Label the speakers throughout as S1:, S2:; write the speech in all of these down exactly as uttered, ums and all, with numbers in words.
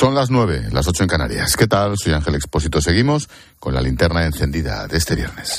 S1: Son las nueve, las ocho en Canarias. ¿Qué tal? Soy Ángel Expósito. Seguimos con la linterna encendida de este viernes.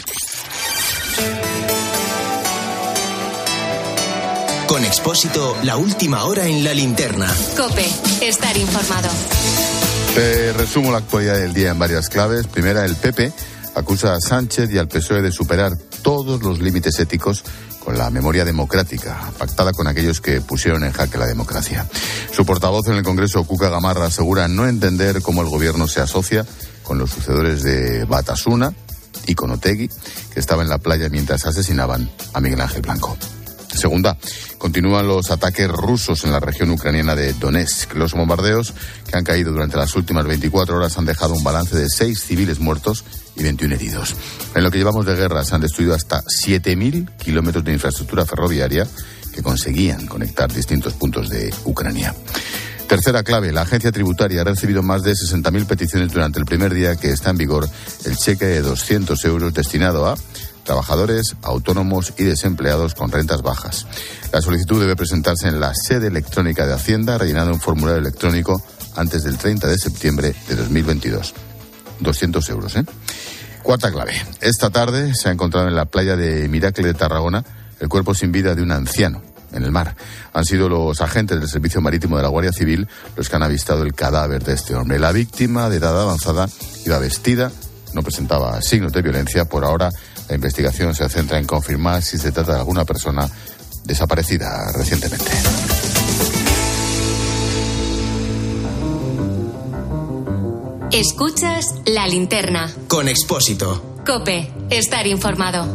S2: Con Expósito, la última hora en la linterna.
S3: COPE, estar informado.
S1: Te resumo la actualidad del día en varias claves. Primera, el P P acusa a Sánchez y al P S O E de superar todos los límites éticos con la memoria democrática, pactada con aquellos que pusieron en jaque la democracia. Su portavoz en el Congreso, Cuca Gamarra, asegura no entender cómo el gobierno se asocia con los sucedores de Batasuna y con Otegi, que estaba en la playa mientras asesinaban a Miguel Ángel Blanco. Segunda, continúan los ataques rusos en la región ucraniana de Donetsk. Los bombardeos que han caído durante las últimas veinticuatro horas han dejado un balance de seis civiles muertos y veintiuno heridos. En lo que llevamos de guerra se han destruido hasta siete mil kilómetros de infraestructura ferroviaria que conseguían conectar distintos puntos de Ucrania. Tercera clave, la agencia tributaria ha recibido más de sesenta mil peticiones durante el primer día que está en vigor el cheque de doscientos euros destinado a trabajadores, autónomos y desempleados con rentas bajas. La solicitud debe presentarse en la sede electrónica de Hacienda rellenando un formulario electrónico antes del treinta de septiembre de dos mil veintidós. doscientos euros, ¿eh? Cuarta clave. Esta tarde se ha encontrado en la playa de Miracle de Tarragona el cuerpo sin vida de un anciano en el mar. Han sido los agentes del Servicio Marítimo de la Guardia Civil los que han avistado el cadáver de este hombre. La víctima, de edad avanzada, iba vestida, no presentaba signos de violencia. Por ahora, la investigación se centra en confirmar si se trata de alguna persona desaparecida recientemente.
S3: Escuchas la linterna.
S2: Con Expósito.
S3: COPE, estar informado.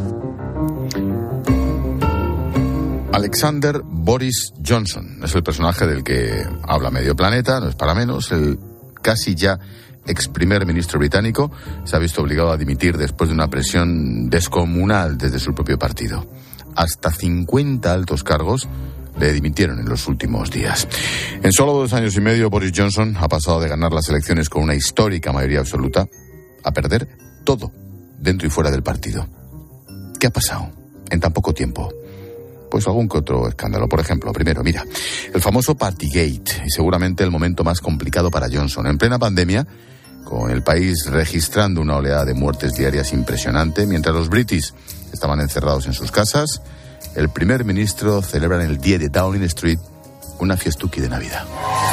S1: Alexander Boris Johnson es el personaje del que habla medio planeta, no es para menos. El casi ya ex primer ministro británico se ha visto obligado a dimitir después de una presión descomunal desde su propio partido. Hasta cincuenta altos cargos le dimitieron en los últimos días. En solo dos años y medio, Boris Johnson ha pasado de ganar las elecciones con una histórica mayoría absoluta a perder todo, dentro y fuera del partido. ¿Qué ha pasado en tan poco tiempo? Pues algún que otro escándalo. Por ejemplo, primero, mira, el famoso Partygate, y seguramente el momento más complicado para Johnson. En plena pandemia, con el país registrando una oleada de muertes diarias impresionante, mientras los british estaban encerrados en sus casas, el primer ministro celebra en el día de Downing Street una fiestuki de Navidad.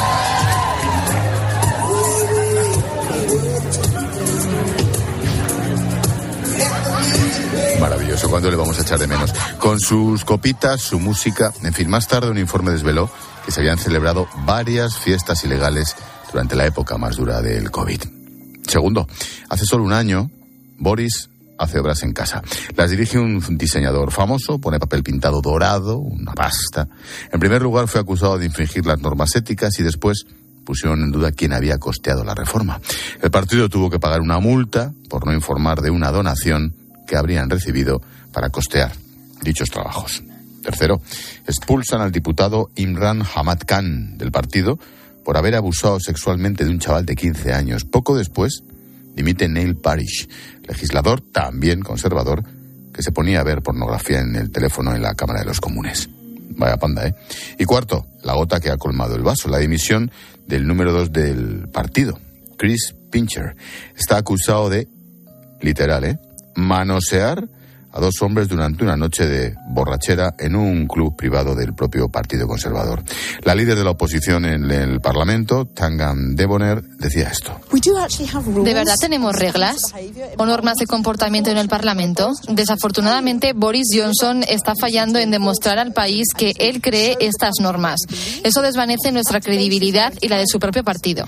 S1: Maravilloso, ¿cuándo le vamos a echar de menos? Con sus copitas, su música, en fin, más tarde un informe desveló que se habían celebrado varias fiestas ilegales durante la época más dura del COVID. Segundo, hace solo un año, Boris hace obras en casa. Las dirige un diseñador famoso, pone papel pintado dorado, una pasta. En primer lugar fue acusado de infringir las normas éticas y después pusieron en duda quién había costeado la reforma. El partido tuvo que pagar una multa por no informar de una donación que habrían recibido para costear dichos trabajos. Tercero, expulsan al diputado Imran Hamad Khan del partido por haber abusado sexualmente de un chaval de quince años. Poco después, dimite Neil Parish, legislador también conservador, que se ponía a ver pornografía en el teléfono en la Cámara de los Comunes. Vaya panda, ¿eh? Y cuarto, la gota que ha colmado el vaso, la dimisión del número dos del partido, Chris Pincher. Está acusado de, literal, ¿eh?, manosear a dos hombres durante una noche de borrachera en un club privado del propio Partido Conservador. La líder de la oposición en el Parlamento, Tangan Debonair, decía esto.
S4: ¿De verdad tenemos reglas o normas de comportamiento en el Parlamento? Desafortunadamente, Boris Johnson está fallando en demostrar al país que él cree estas normas. Eso desvanece nuestra credibilidad y la de su propio partido.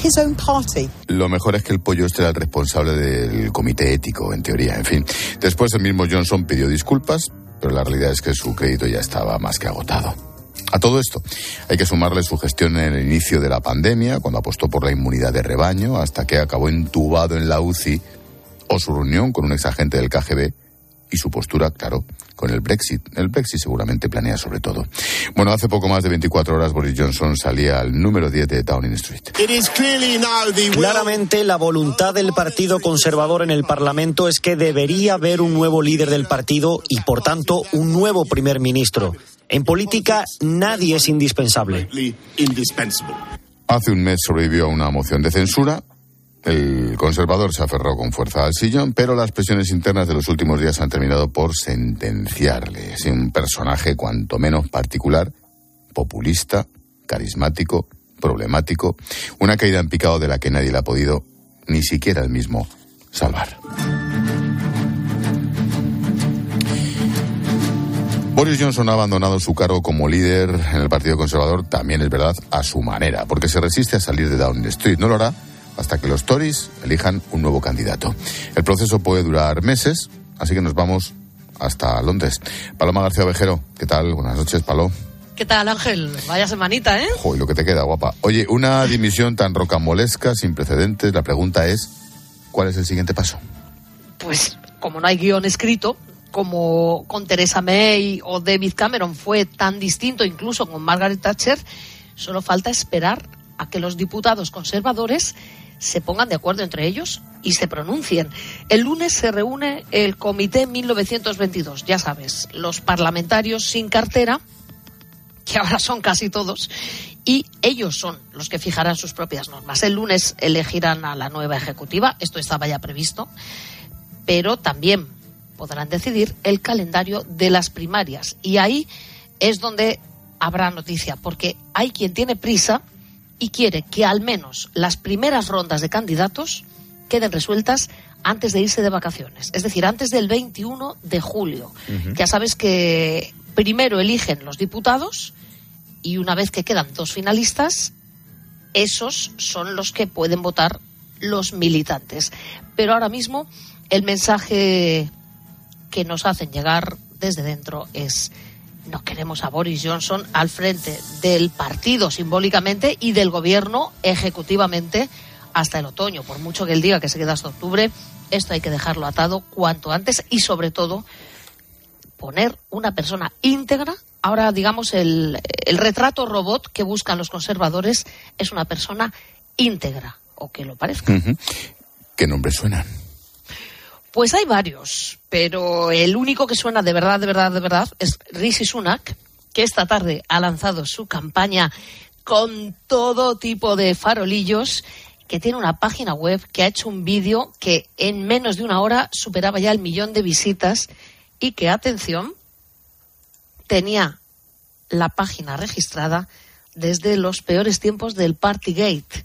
S1: Lo mejor es que el pollo este era el responsable del comité ético, en teoría. En fin, después el mismo Johnson pidió disculpas, pero la realidad es que su crédito ya estaba más que agotado. A todo esto hay que sumarle su gestión en el inicio de la pandemia, cuando apostó por la inmunidad de rebaño, hasta que acabó entubado en la U C I, o su reunión con un exagente del K G B y su postura, claro, con el Brexit. El Brexit seguramente planea sobre todo. Bueno, hace poco más de veinticuatro horas Boris Johnson salía al número diez de Downing Street.
S5: Claramente la voluntad del Partido Conservador en el Parlamento es que debería haber un nuevo líder del partido y, por tanto, un nuevo primer ministro. En política nadie es indispensable.
S1: Hace un mes sobrevivió a una moción de censura. El conservador se aferró con fuerza al sillón, pero las presiones internas de los últimos días han terminado por sentenciarle. Es un personaje cuanto menos particular, populista, carismático, problemático, una caída en picado de la que nadie le ha podido, ni siquiera él mismo, salvar. Boris Johnson ha abandonado su cargo como líder en el Partido Conservador, también es verdad, a su manera, porque se resiste a salir de Downing Street. No lo hará hasta que los Tories elijan un nuevo candidato. El proceso puede durar meses, así que nos vamos hasta Londres. Paloma García Ovejero, ¿qué tal? Buenas noches, Palo.
S6: ¿Qué tal, Ángel? Vaya semanita, ¿eh?
S1: Joder, lo que te queda, guapa. Oye, una dimisión tan rocambolesca, sin precedentes, la pregunta es, ¿cuál es el siguiente paso?
S6: Pues, como no hay guión escrito, como con Theresa May o David Cameron fue tan distinto, incluso con Margaret Thatcher, solo falta esperar a que los diputados conservadores se pongan de acuerdo entre ellos y se pronuncien. El lunes se reúne el Comité mil novecientos veintidós, ya sabes, los parlamentarios sin cartera, que ahora son casi todos, y ellos son los que fijarán sus propias normas. El lunes elegirán a la nueva ejecutiva, esto estaba ya previsto, pero también podrán decidir el calendario de las primarias. Y ahí es donde habrá noticia, porque hay quien tiene prisa y quiere que al menos las primeras rondas de candidatos queden resueltas antes de irse de vacaciones, es decir, antes del veintiuno de julio. Uh-huh. Ya sabes que primero eligen los diputados y una vez que quedan dos finalistas, esos son los que pueden votar los militantes. Pero ahora mismo el mensaje que nos hacen llegar desde dentro es: no queremos a Boris Johnson al frente del partido simbólicamente y del gobierno ejecutivamente hasta el otoño. Por mucho que él diga que se queda hasta octubre, esto hay que dejarlo atado cuanto antes y sobre todo poner una persona íntegra. Ahora, digamos, el, el retrato robot que buscan los conservadores es una persona íntegra, o que lo parezca.
S1: Uh-huh. ¿Qué nombres suenan?
S6: Pues hay varios, pero el único que suena de verdad, de verdad, de verdad es Rishi Sunak, que esta tarde ha lanzado su campaña con todo tipo de farolillos, que tiene una página web, que ha hecho un vídeo que en menos de una hora superaba ya el millón de visitas y que, atención, tenía la página registrada desde los peores tiempos del Partygate.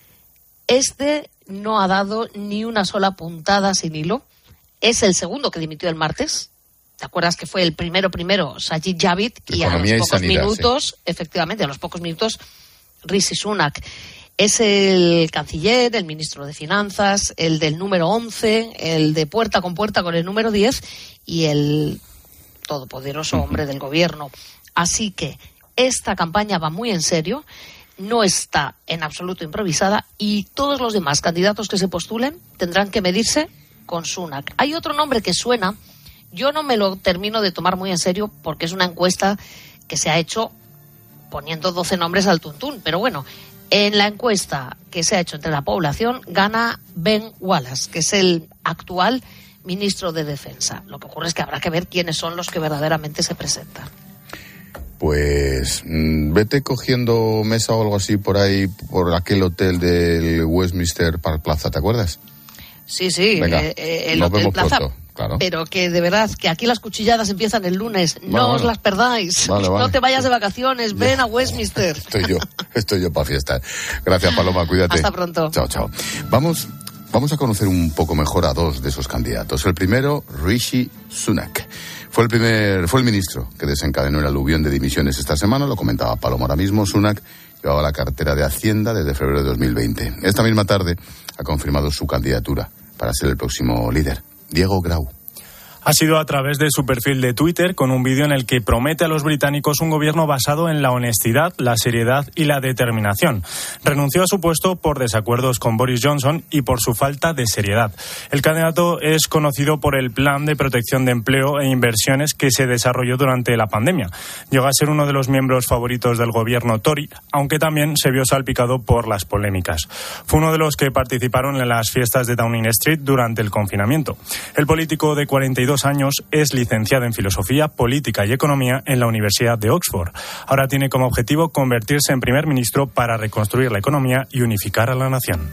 S6: Este no ha dado ni una sola puntada sin hilo. Es el segundo que dimitió el martes. ¿Te acuerdas que fue el primero primero Sajid Javid? Y a los pocos sanidad, minutos, sí. efectivamente, a los pocos minutos, Rishi Sunak. Es el canciller, el ministro de Finanzas, el del número once, el de puerta con puerta con el número diez y el todopoderoso hombre del gobierno. Así que esta campaña va muy en serio, no está en absoluto improvisada y todos los demás candidatos que se postulen tendrán que medirse con Sunak. Hay otro nombre que suena, yo no me lo termino de tomar muy en serio porque es una encuesta que se ha hecho poniendo doce nombres al tuntún, pero bueno, en la encuesta que se ha hecho entre la población gana Ben Wallace, que es el actual ministro de Defensa. Lo que ocurre es que habrá que ver quiénes son los que verdaderamente se presentan.
S1: Pues mmm, vete cogiendo mesa o algo así por ahí, por aquel hotel del Westminster Plaza, ¿te acuerdas?
S6: Sí, sí,
S1: Venga,
S6: eh, el Hotel Plaza,
S1: pronto, claro. Pero
S6: que de verdad, que aquí las cuchilladas empiezan el lunes, no
S1: bueno,
S6: os
S1: bueno.
S6: las perdáis,
S1: vale,
S6: no
S1: vale.
S6: te vayas de vacaciones, ven a Westminster.
S1: Estoy yo, estoy yo para fiesta. Gracias, Paloma, cuídate.
S6: Hasta pronto.
S1: Chao, chao. Vamos, vamos a conocer un poco mejor a dos de esos candidatos. El primero, Rishi Sunak. Fue el primer, fue el ministro que desencadenó el aluvión de dimisiones esta semana, lo comentaba Paloma ahora mismo. Sunak llevaba la cartera de Hacienda desde febrero de dos mil veinte. Esta misma tarde ha confirmado su candidatura para ser el próximo líder. Diego Grau.
S7: Ha sido a través de su perfil de Twitter con un vídeo en el que promete a los británicos un gobierno basado en la honestidad, la seriedad y la determinación. Renunció a su puesto por desacuerdos con Boris Johnson y por su falta de seriedad. El candidato es conocido por el plan de protección de empleo e inversiones que se desarrolló durante la pandemia. Llegó a ser uno de los miembros favoritos del gobierno Tory, aunque también se vio salpicado por las polémicas. Fue uno de los que participaron en las fiestas de Downing Street durante el confinamiento. El político de cuarenta y dos dos años es licenciado en Filosofía, Política y Economía en la Universidad de Oxford. Ahora tiene como objetivo convertirse en primer ministro para reconstruir la economía y unificar a la nación.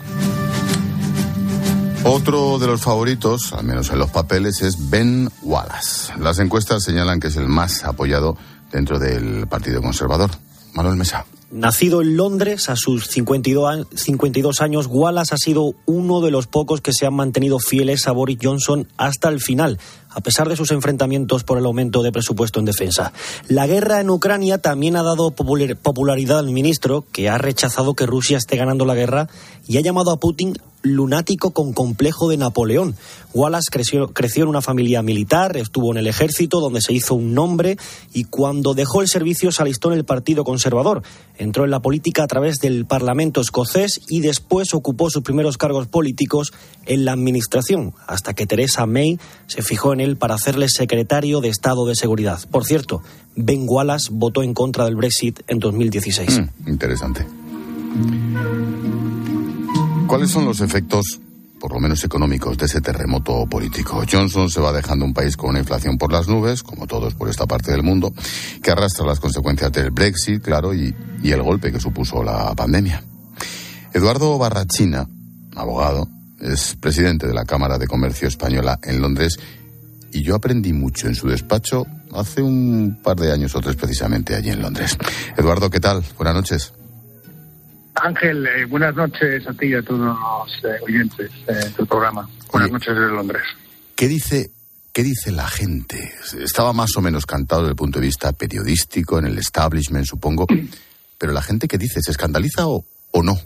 S1: Otro de los favoritos, al menos en los papeles, es Ben Wallace. Las encuestas señalan que es el más apoyado dentro del Partido Conservador. Manuel Mesa.
S5: Nacido en Londres a sus cincuenta y dos años, Wallace ha sido uno de los pocos que se han mantenido fieles a Boris Johnson hasta el final, a pesar de sus enfrentamientos por el aumento de presupuesto en defensa. La guerra en Ucrania también ha dado popularidad al ministro, que ha rechazado que Rusia esté ganando la guerra y ha llamado a Putin lunático con complejo de Napoleón. Wallace creció, creció en una familia militar, estuvo en el ejército, donde se hizo un nombre, y cuando dejó el servicio se alistó en el Partido Conservador. Entró en la política a través del Parlamento escocés y después ocupó sus primeros cargos políticos en la administración, hasta que Theresa May se fijó en él para hacerle secretario de Estado de Seguridad. Por cierto, Ben Wallace votó en contra del Brexit en dos mil dieciséis.
S1: Mm, interesante. ¿Cuáles son los efectos, por lo menos económicos, de ese terremoto político? Johnson se va dejando un país con una inflación por las nubes, como todos por esta parte del mundo, que arrastra las consecuencias del Brexit, claro, y, y el golpe que supuso la pandemia. Eduardo Barrachina, abogado, es presidente de la Cámara de Comercio Española en Londres, y yo aprendí mucho en su despacho hace un par de años o tres, precisamente allí en Londres. Eduardo, ¿qué tal? Buenas noches.
S8: Ángel, eh, buenas noches a ti y a todos los eh, oyentes eh, del programa. Buenas Oye, noches desde Londres.
S1: ¿Qué dice, qué dice la gente? Estaba más o menos cantado desde el punto de vista periodístico, en el establishment, supongo. Pero la gente, ¿qué dice? ¿Se escandaliza o, o no?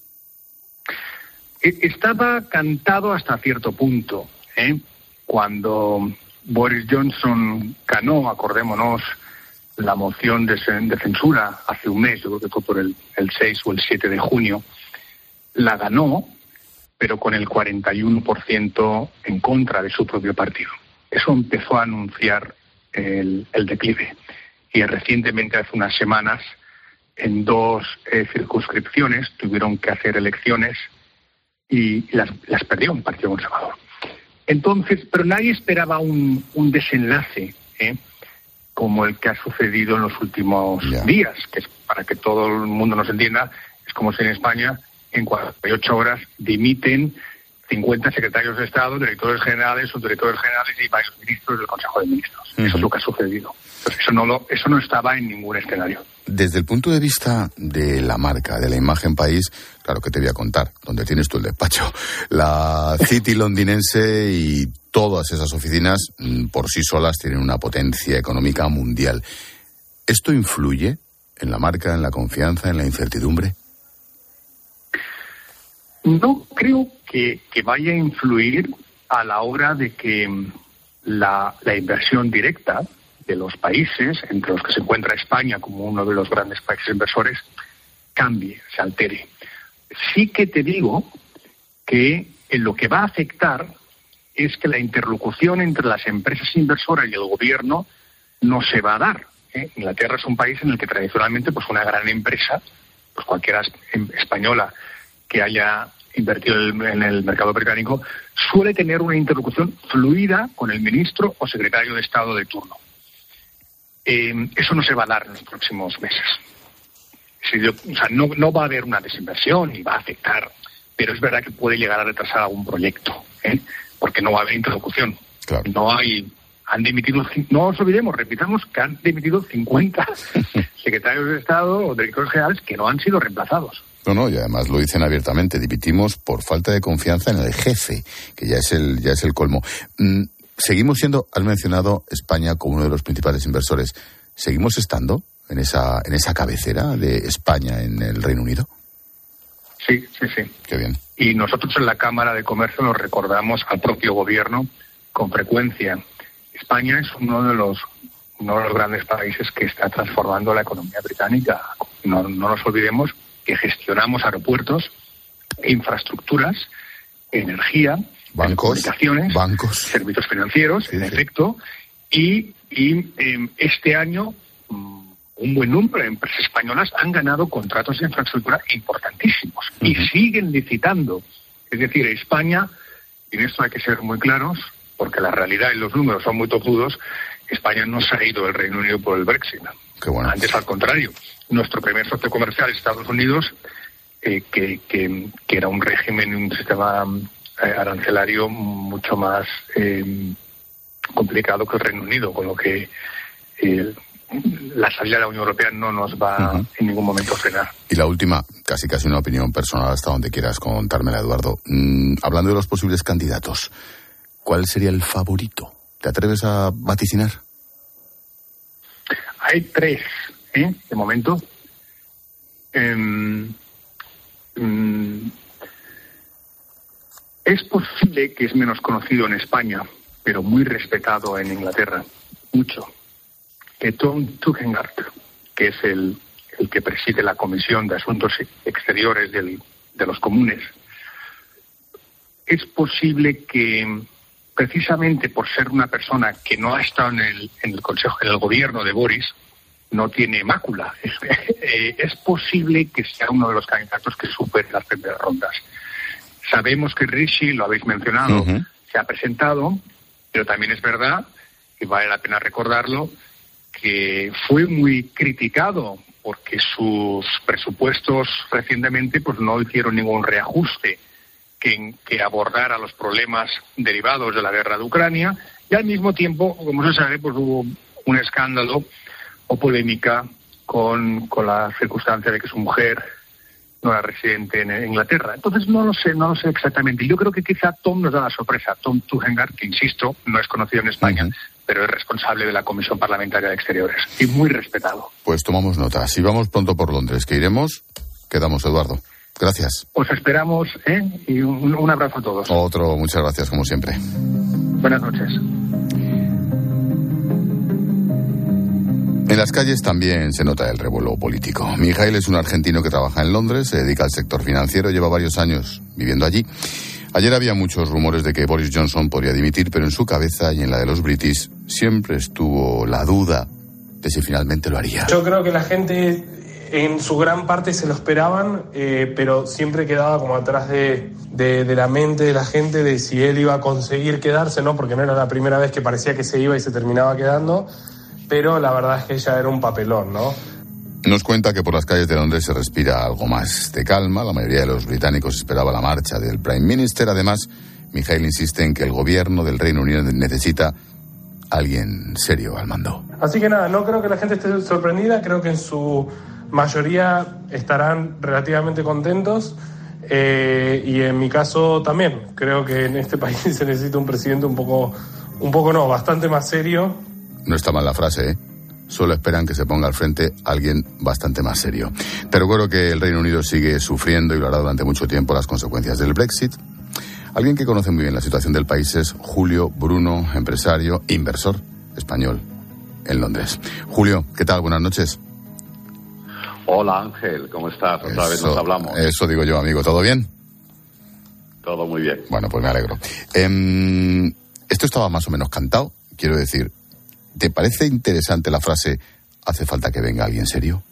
S8: Estaba cantado hasta cierto punto, ¿eh? Cuando Boris Johnson ganó, acordémonos, la moción de, de censura hace un mes, yo creo que fue por el, el seis o el siete de junio, la ganó, pero con el cuarenta y uno por ciento en contra de su propio partido. Eso empezó a anunciar el, el declive. Y recientemente, hace unas semanas, en dos eh, circunscripciones tuvieron que hacer elecciones y las, las perdió el Partido Conservador. Entonces, pero nadie esperaba un, un desenlace, ¿eh? como el que ha sucedido en los últimos yeah. días, que es, para que todo el mundo nos entienda, es como si en España en cuarenta y ocho horas dimiten cincuenta secretarios de Estado, directores generales, subdirectores generales y varios ministros del Consejo de Ministros. Uh-huh. Eso es lo que ha sucedido. Entonces, eso no lo, eso no estaba en ningún escenario.
S1: Desde el punto de vista de la marca, de la imagen país, claro que te voy a contar, donde tienes tú el despacho, la City londinense y todas esas oficinas por sí solas tienen una potencia económica mundial. ¿Esto influye en la marca, en la confianza, en la incertidumbre?
S8: No creo que, que vaya a influir a la hora de que la, la inversión directa de los países, entre los que se encuentra España como uno de los grandes países inversores, cambie, se altere. Sí que te digo que en lo que va a afectar es que la interlocución entre las empresas inversoras y el gobierno no se va a dar. ¿eh? Inglaterra es un país en el que tradicionalmente pues una gran empresa, pues cualquiera española que haya invertido en el mercado británico, suele tener una interlocución fluida con el ministro o secretario de Estado de turno. Eh, eso no se va a dar en los próximos meses. Si yo, o sea, no, no va a haber una desinversión ni va a afectar, pero es verdad que puede llegar a retrasar algún proyecto, ¿eh? porque no va a haber interlocución. Claro. No hay, han dimitido, no os olvidemos, repitamos que han dimitido cincuenta secretarios de Estado o directores generales que no han sido reemplazados.
S1: No, no, y además lo dicen abiertamente, dimitimos por falta de confianza en el jefe, que ya es el, ya es el colmo. Mm, seguimos siendo, has mencionado España como uno de los principales inversores, ¿seguimos estando en esa, en esa cabecera de España en el Reino Unido?
S8: Sí, sí, sí.
S1: Qué bien.
S8: Y nosotros en la Cámara de Comercio nos recordamos al propio gobierno con frecuencia. España es uno de los uno de los grandes países que está transformando la economía británica. No, no nos olvidemos que gestionamos aeropuertos, infraestructuras, energía,
S1: bancos,
S8: comunicaciones,
S1: bancos,
S8: servicios financieros, sí, en sí. efecto, y, y eh, este año un buen número de empresas españolas han ganado contratos de infraestructura importantísimos uh-huh. y siguen licitando. Es decir, España, y en esto hay que ser muy claros, porque la realidad y los números son muy tozudos, España no se ha ido del Reino Unido por el Brexit.
S1: Qué bueno.
S8: Antes, al contrario, nuestro primer socio comercial, Estados Unidos, eh, que, que, que era un régimen, un sistema eh, arancelario mucho más eh, complicado que el Reino Unido, con lo que eh, la salida de la Unión Europea no nos va uh-huh. en ningún momento a frenar.
S1: Y la última, casi casi una opinión personal, hasta donde quieras contármela, Eduardo. Mm, hablando de los posibles candidatos, ¿cuál sería el favorito? ¿Te atreves a vaticinar?
S8: Hay tres, ¿eh? De momento. Um, um, es posible que es menos conocido en España, pero muy respetado en Inglaterra, mucho, que Tom Tugendhat, que es el, el que preside la Comisión de Asuntos Exteriores del, de los Comunes. Es posible que, precisamente por ser una persona que no ha estado en el, en el Consejo, en el gobierno de Boris, no tiene mácula. Es, eh, es posible que sea uno de los candidatos que supere las primeras rondas. Sabemos que Rishi, lo habéis mencionado, uh-huh. se ha presentado, pero también es verdad, y vale la pena recordarlo, que fue muy criticado porque sus presupuestos recientemente pues no hicieron ningún reajuste que, que abordara los problemas derivados de la guerra de Ucrania, y al mismo tiempo, como se sabe, pues hubo un escándalo o polémica con, con la circunstancia de que su mujer no era residente en Inglaterra. Entonces no lo sé, no lo sé exactamente. Yo creo que quizá Tom nos da la sorpresa. Tom Tugendhat, que insisto, no es conocido en España, uh-huh. pero es responsable de la Comisión Parlamentaria de Exteriores y muy respetado.
S1: Pues tomamos nota. Si vamos pronto por Londres, que iremos, quedamos, Eduardo. Gracias.
S8: Os esperamos, ¿eh? Y un, un abrazo a todos.
S1: Otro, muchas gracias, como siempre.
S8: Buenas noches.
S1: En las calles también se nota el revuelo político. Mijail es un argentino que trabaja en Londres, se dedica al sector financiero, lleva varios años viviendo allí. Ayer había muchos rumores de que Boris Johnson podría dimitir, pero en su cabeza y en la de los British siempre estuvo la duda de si finalmente lo haría.
S9: Yo creo que la gente en su gran parte se lo esperaban, eh, pero siempre quedaba como atrás de, de, de la mente de la gente de si él iba a conseguir quedarse, ¿no? Porque no era la primera vez que parecía que se iba y se terminaba quedando. Pero la verdad es que ella era un papelón, ¿no?
S1: Nos cuenta que por las calles de Londres se respira algo más de calma. La mayoría de los británicos esperaba la marcha del Prime Minister. Además, Mijail insiste en que el gobierno del Reino Unido necesita a alguien serio al mando.
S9: Así que nada, no creo que la gente esté sorprendida. Creo que en su mayoría estarán relativamente contentos. Eh, y en mi caso también. Creo que en este país se necesita un presidente un poco, un poco no, bastante más serio.
S1: No está mal la frase, ¿eh? Solo esperan que se ponga al frente alguien bastante más serio. Te recuerdo que el Reino Unido sigue sufriendo, y lo hará durante mucho tiempo, las consecuencias del Brexit. Alguien que conoce muy bien la situación del país es Julio Bruno, empresario, inversor español en Londres. Julio, ¿qué tal? Buenas noches.
S10: Hola Ángel, ¿cómo estás? Otra eso, vez nos hablamos.
S1: Eso digo yo, amigo. ¿Todo bien?
S10: Todo muy bien.
S1: Bueno, pues me alegro. Eh, esto estaba más o menos cantado, quiero decir. ¿Te parece interesante la frase «hace falta que venga alguien serio»?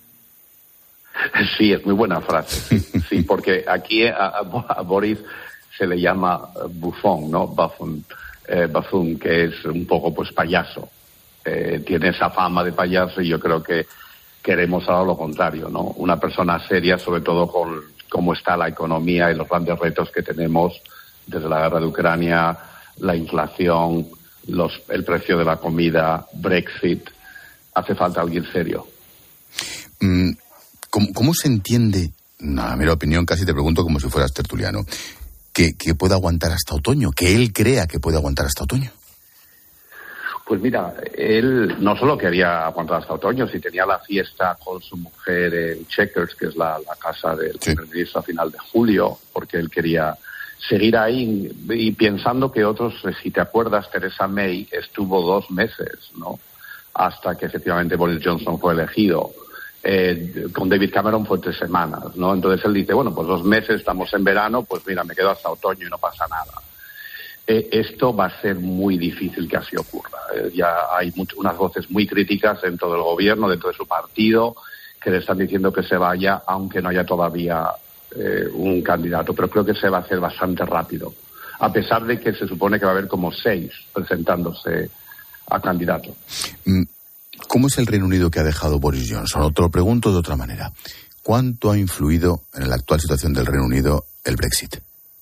S10: Sí, es muy buena frase, sí, sí porque aquí a, a Boris se le llama bufón, ¿no? Buffoon, eh, buffoon, que es un poco pues payaso. Eh, tiene esa fama de payaso y yo creo que queremos ahora lo contrario, ¿no? Una persona seria, sobre todo con cómo está la economía y los grandes retos que tenemos desde la guerra de Ucrania, la inflación, Los, el precio de la comida, Brexit. Hace falta alguien serio.
S1: ¿Cómo, cómo se entiende, a mera opinión, casi te pregunto como si fueras tertuliano, que, que pueda aguantar hasta otoño, que él crea que puede aguantar hasta otoño?
S10: Pues mira, él no solo quería aguantar hasta otoño, si tenía la fiesta con su mujer en Chequers, que es la, la casa del primer sí. ministro a final de julio, porque él quería seguir ahí y pensando que otros, si te acuerdas, Theresa May estuvo dos meses, ¿no? Hasta que efectivamente Boris Johnson fue elegido. Eh, con David Cameron fue tres semanas, ¿no? Entonces él dice, bueno, pues dos meses, estamos en verano, pues mira, me quedo hasta otoño y no pasa nada. Eh, esto va a ser muy difícil que así ocurra. Eh, ya hay mucho, unas voces muy críticas dentro del gobierno, dentro de su partido, que le están diciendo que se vaya, aunque no haya todavía Eh, un candidato, pero creo que se va a hacer bastante rápido. a pesar de que se supone que va a haber como seis presentándose a candidato.
S1: ¿Cómo es el Reino Unido que ha dejado Boris Johnson? O te lo pregunto de otra manera. ¿Cuánto ha influido en la actual situación del Reino Unido el Brexit?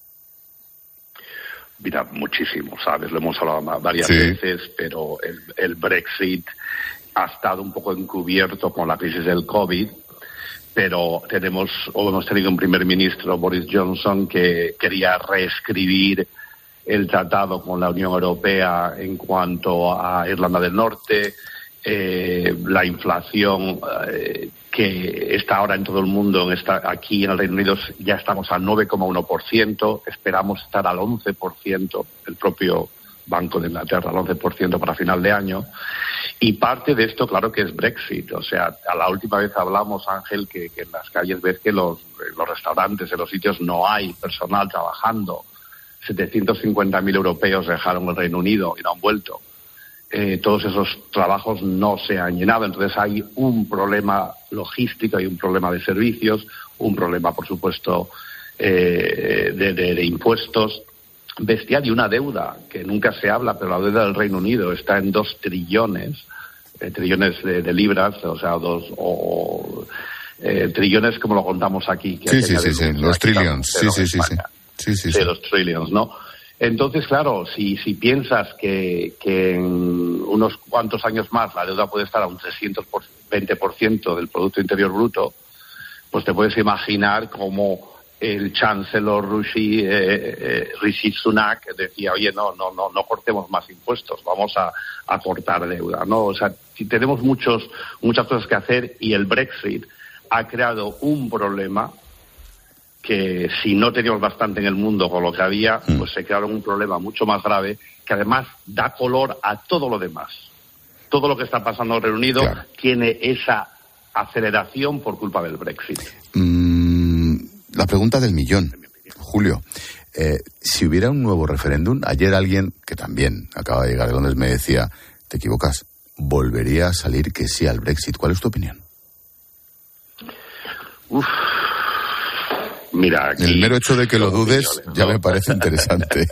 S10: Mira, muchísimo, ¿sabes? Lo hemos hablado varias
S1: sí.
S10: veces, pero el, el Brexit ha estado un poco encubierto con la crisis del COVID, pero tenemos o hemos tenido un primer ministro, Boris Johnson, que quería reescribir el tratado con la Unión Europea en cuanto a Irlanda del Norte, eh, la inflación eh, que está ahora en todo el mundo, en esta, aquí en el Reino Unido ya estamos al nueve coma uno por ciento, esperamos estar al once por ciento, el propio Banco de Inglaterra al once por ciento para final de año, y parte de esto claro que es Brexit. O sea, a la última vez hablamos, Ángel, que, que en las calles ves que los, los restaurantes, en los sitios no hay personal trabajando. setecientos cincuenta mil europeos dejaron el Reino Unido y no han vuelto. Eh, todos esos trabajos no se han llenado, entonces hay un problema logístico, hay un problema de servicios, un problema, por supuesto, eh, de, de, de impuestos bestial y una deuda que nunca se habla, pero la deuda del Reino Unido está en dos trillones, eh, trillones de, de libras, o sea, dos o eh, trillones como lo contamos aquí. Que
S1: sí, sí, sí, sí, los trillions, sí, sí, sí, sí, sí, sí,
S10: sí, los trillions, ¿no? Entonces, claro, si si piensas que, que en unos cuantos años más la deuda puede estar a un trescientos veinte por ciento del Producto Interior Bruto, pues te puedes imaginar cómo el chancellor Rishi, eh, eh, Rishi Sunak decía, oye, no, no, no, no cortemos más impuestos, vamos a, a cortar deuda, ¿no? O sea, tenemos muchos, muchas cosas que hacer y el Brexit ha creado un problema que si no teníamos bastante en el mundo con lo que había, pues se crearon un problema mucho más grave que además da color a todo lo demás. Todo lo que está pasando en el Reino Unido claro. tiene esa aceleración por culpa del Brexit.
S1: Mm, la pregunta del millón, Julio. Eh, si hubiera un nuevo referéndum, ayer alguien que también acaba de llegar de Londres me decía, te equivocas, volvería a salir que sí al Brexit. ¿Cuál es tu opinión?
S10: Uf. Mira, aquí,
S1: el mero hecho de que lo dudes millones, ¿no? ya me parece interesante.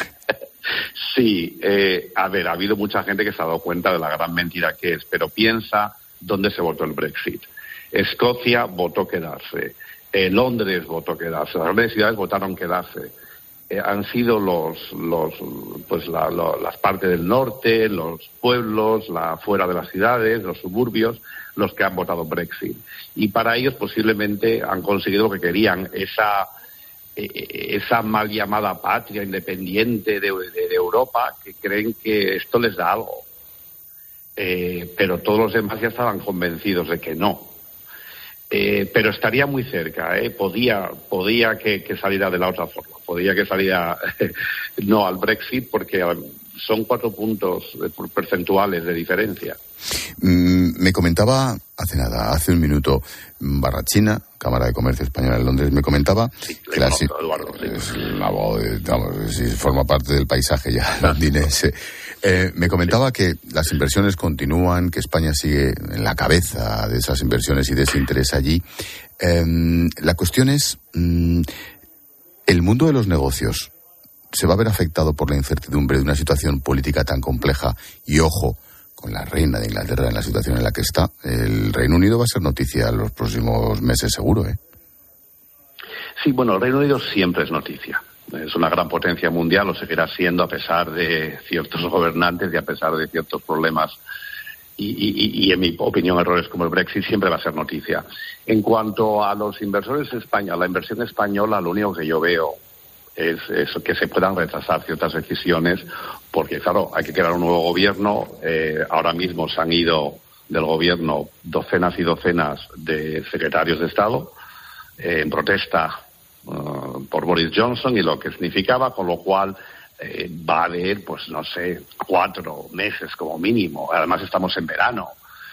S10: Sí, eh, a ver, ha habido mucha gente que se ha dado cuenta de la gran mentira que es, pero piensa dónde se votó el Brexit. Escocia votó quedarse, eh, Londres votó quedarse, las grandes ciudades votaron quedarse. Eh, han sido los, los, pues la, lo, las partes del norte, los pueblos, la fuera de las ciudades, los suburbios, los que han votado Brexit. Y para ellos posiblemente han conseguido lo que querían, esa eh, esa mal llamada patria independiente de, de, de Europa, que creen que esto les da algo. Eh, pero todos los demás ya estaban convencidos de que no. Eh, pero estaría muy cerca, ¿eh? Podía, podía que, que saliera de la otra forma, podía que saliera no al Brexit, porque son cuatro puntos porcentuales de diferencia.
S1: Mm, me comentaba hace nada, hace un minuto, Barrachina, Cámara de Comercio Española en Londres, me comentaba sí, que la, Eduardo, sí. es la voz, vamos, si forma parte del paisaje ya londinense. Eh, me comentaba que las inversiones continúan, que España sigue en la cabeza de esas inversiones y de ese interés allí. Eh, la cuestión es, mm, ¿el mundo de los negocios se va a ver afectado por la incertidumbre de una situación política tan compleja? Y ojo, con la reina de Inglaterra en la situación en la que está, el Reino Unido va a ser noticia en los próximos meses seguro, ¿eh?
S10: Sí, bueno, el Reino Unido siempre es noticia. Es una gran potencia mundial, lo seguirá siendo a pesar de ciertos gobernantes y a pesar de ciertos problemas y, y, y en mi opinión errores como el Brexit, siempre va a ser noticia. En cuanto a los inversores españoles, la inversión española, lo único que yo veo es, es que se puedan retrasar ciertas decisiones, porque claro, hay que crear un nuevo gobierno. Eh, ahora mismo se han ido del gobierno docenas y docenas de secretarios de Estado eh, en protesta uh, por Boris Johnson y lo que significaba, con lo cual eh, va a haber, pues no sé, cuatro meses como mínimo. Además estamos en verano,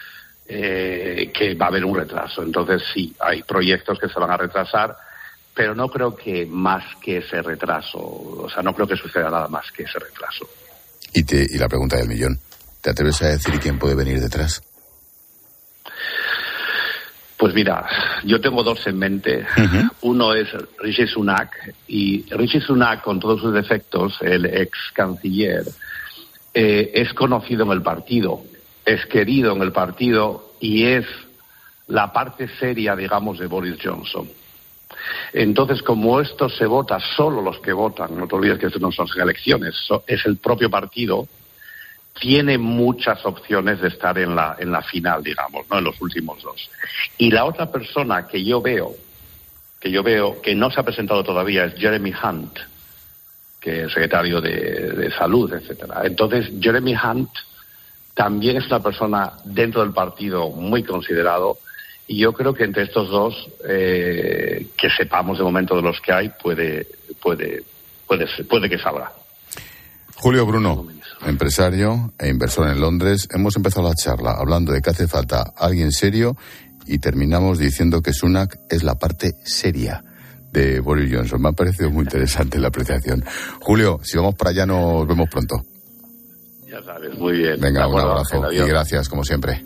S10: eh, que va a haber un retraso. Entonces sí, hay proyectos que se van a retrasar, pero no creo que más que ese retraso, o sea, no creo que suceda nada más que ese retraso.
S1: Y, te, y la pregunta del millón, ¿te atreves a decir quién puede venir detrás?
S10: Pues mira, yo tengo dos en mente. Uh-huh. Uno es Rishi Sunak, y Rishi Sunak, con todos sus defectos, el ex canciller, eh, es conocido en el partido, es querido en el partido y es la parte seria, digamos, de Boris Johnson. Entonces, como esto se vota, solo los que votan, no te olvides que esto no son elecciones, es el propio partido, tiene muchas opciones de estar en la en la final, digamos, no en los últimos dos. Y la otra persona que yo veo, que yo veo que no se ha presentado todavía, es Jeremy Hunt, que es secretario de, de Salud, etcétera. Entonces, Jeremy Hunt también es una persona dentro del partido muy considerado, y yo creo que entre estos dos, eh, que sepamos de momento de los que hay, puede puede puede puede que salga.
S1: Julio Bruno, empresario e inversor en Londres, hemos empezado la charla hablando de que hace falta alguien serio y terminamos diciendo que Sunak es la parte seria de Boris Johnson. Me ha parecido muy interesante la apreciación. Julio, si vamos para allá nos vemos pronto.
S10: Ya sabes, muy bien.
S1: Venga, un abrazo y gracias, como siempre.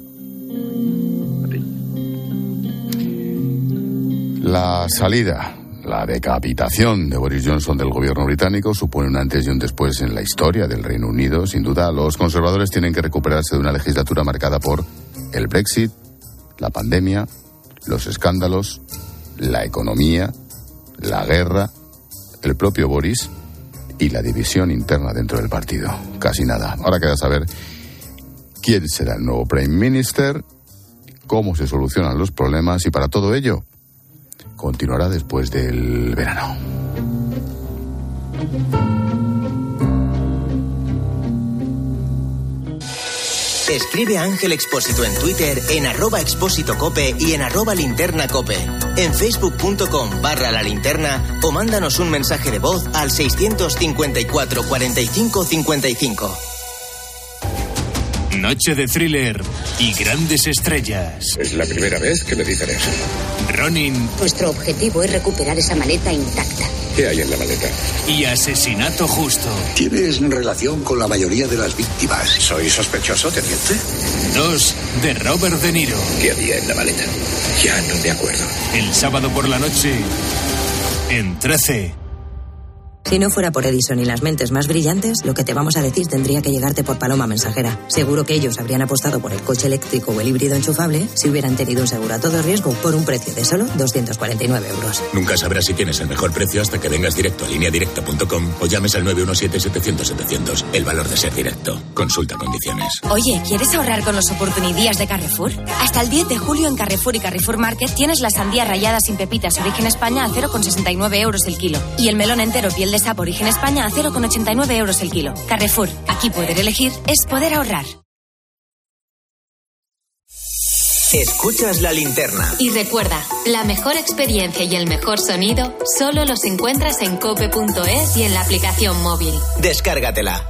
S1: La salida, la decapitación de Boris Johnson del gobierno británico supone un antes y un después en la historia del Reino Unido. Sin duda, los conservadores tienen que recuperarse de una legislatura marcada por el Brexit, la pandemia, los escándalos, la economía, la guerra, el propio Boris y la división interna dentro del partido. Casi nada. Ahora queda saber quién será el nuevo Prime Minister, cómo se solucionan los problemas, y para todo ello continuará después del verano.
S2: Escribe a Ángel Expósito en Twitter, en arroba expósito cope y en arroba linterna cope. En facebook.com barra la linterna o mándanos un mensaje de voz al seiscientos cincuenta y cuatro cuarenta y cinco cincuenta y cinco.
S11: Noche de thriller y grandes estrellas.
S12: Es la primera vez que me dicen eso.
S11: Ronin.
S13: Nuestro objetivo es recuperar esa maleta intacta.
S12: ¿Qué hay en la maleta?
S11: Y asesinato justo.
S14: Tienes relación con la mayoría de las víctimas.
S12: ¿Soy sospechoso, teniente?
S11: Dos, de Robert De Niro.
S12: ¿Qué había en la maleta? Ya no me acuerdo.
S11: El sábado por la noche, en trece.
S15: Si no fuera por Edison y las mentes más brillantes, lo que te vamos a decir tendría que llegarte por paloma mensajera. Seguro que ellos habrían apostado por el coche eléctrico o el híbrido enchufable si hubieran tenido un seguro a todo riesgo por un precio de solo doscientos cuarenta y nueve euros.
S16: Nunca sabrás si tienes el mejor precio hasta que vengas directo a línea directa punto com o llames al nueve uno siete setecientos setecientos. El valor de ser directo. Consulta condiciones.
S17: Oye, ¿quieres ahorrar con los oportunidades de Carrefour? Hasta el diez de julio en Carrefour y Carrefour Market tienes la sandía rallada sin pepitas origen España a cero coma sesenta y nueve euros el kilo. Y el melón entero piel de sapo origen España a cero coma ochenta y nueve euros el kilo. Carrefour, aquí poder elegir es poder ahorrar.
S2: Escuchas La Linterna.
S3: Y recuerda, la mejor experiencia y el mejor sonido solo los encuentras en cope punto es y en la aplicación móvil.
S2: Descárgatela.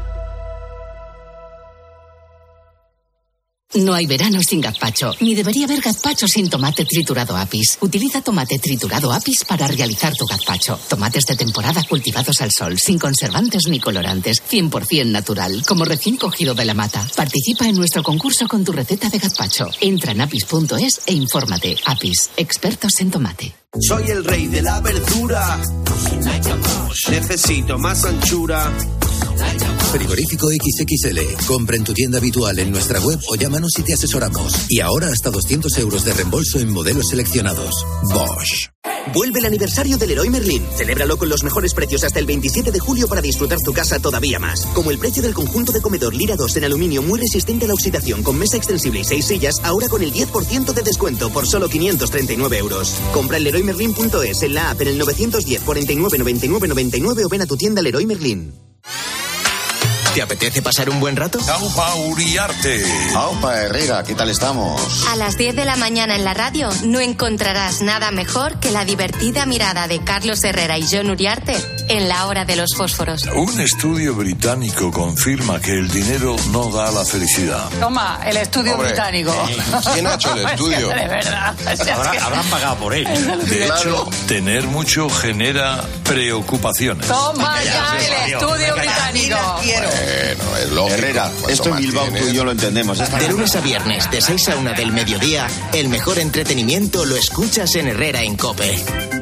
S18: No hay verano sin gazpacho, ni debería haber gazpacho sin tomate triturado Apis. Utiliza tomate triturado Apis para realizar tu gazpacho. Tomates de temporada cultivados al sol, sin conservantes ni colorantes, cien por ciento natural, como recién cogido de la mata. Participa en nuestro concurso con tu receta de gazpacho. Entra en apis punto es e infórmate. Apis, expertos en tomate.
S19: Soy el rey de la verdura. Necesito más anchura.
S20: Frigorífico equis equis ele. Compra en tu tienda habitual en nuestra web o llámanos y te asesoramos. Y ahora hasta doscientos euros de reembolso en modelos seleccionados. Bosch.
S2: Vuelve el aniversario del Leroy Merlin. Celébralo con los mejores precios hasta el veintisiete de julio para disfrutar tu casa todavía más. Como el precio del conjunto de comedor Lira dos en aluminio muy resistente a la oxidación con mesa extensible y seis sillas, ahora con el diez por ciento de descuento por solo quinientos treinta y nueve euros. Compra en leroy merlin punto es, en la app, en el novecientos diez cuarenta y nueve noventa y nueve noventa y nueve o ven a tu tienda Leroy Merlin. ¿Te apetece pasar un buen rato?
S21: Aupa Uriarte.
S22: Aupa Herrera, ¿qué tal estamos?
S3: A las diez de la mañana en la radio no encontrarás nada mejor que la divertida mirada de Carlos Herrera y John Uriarte en La Hora de los Fósforos.
S21: Un estudio británico confirma que el dinero no da la felicidad.
S23: Toma, el estudio Hombre, británico.
S21: ¿Quién ha hecho el estudio?
S23: De verdad. O sea,
S5: Habrá,
S23: que...
S5: Habrán pagado por él.
S21: De hecho, tener mucho genera preocupaciones.
S23: Toma ya, ya el estudio británico.
S22: Bueno, es lógico.
S4: Herrera, esto en Bilbao tú y yo lo entendemos.
S2: De lunes a viernes, de seis a una del mediodía, el mejor entretenimiento lo escuchas en Herrera en COPE.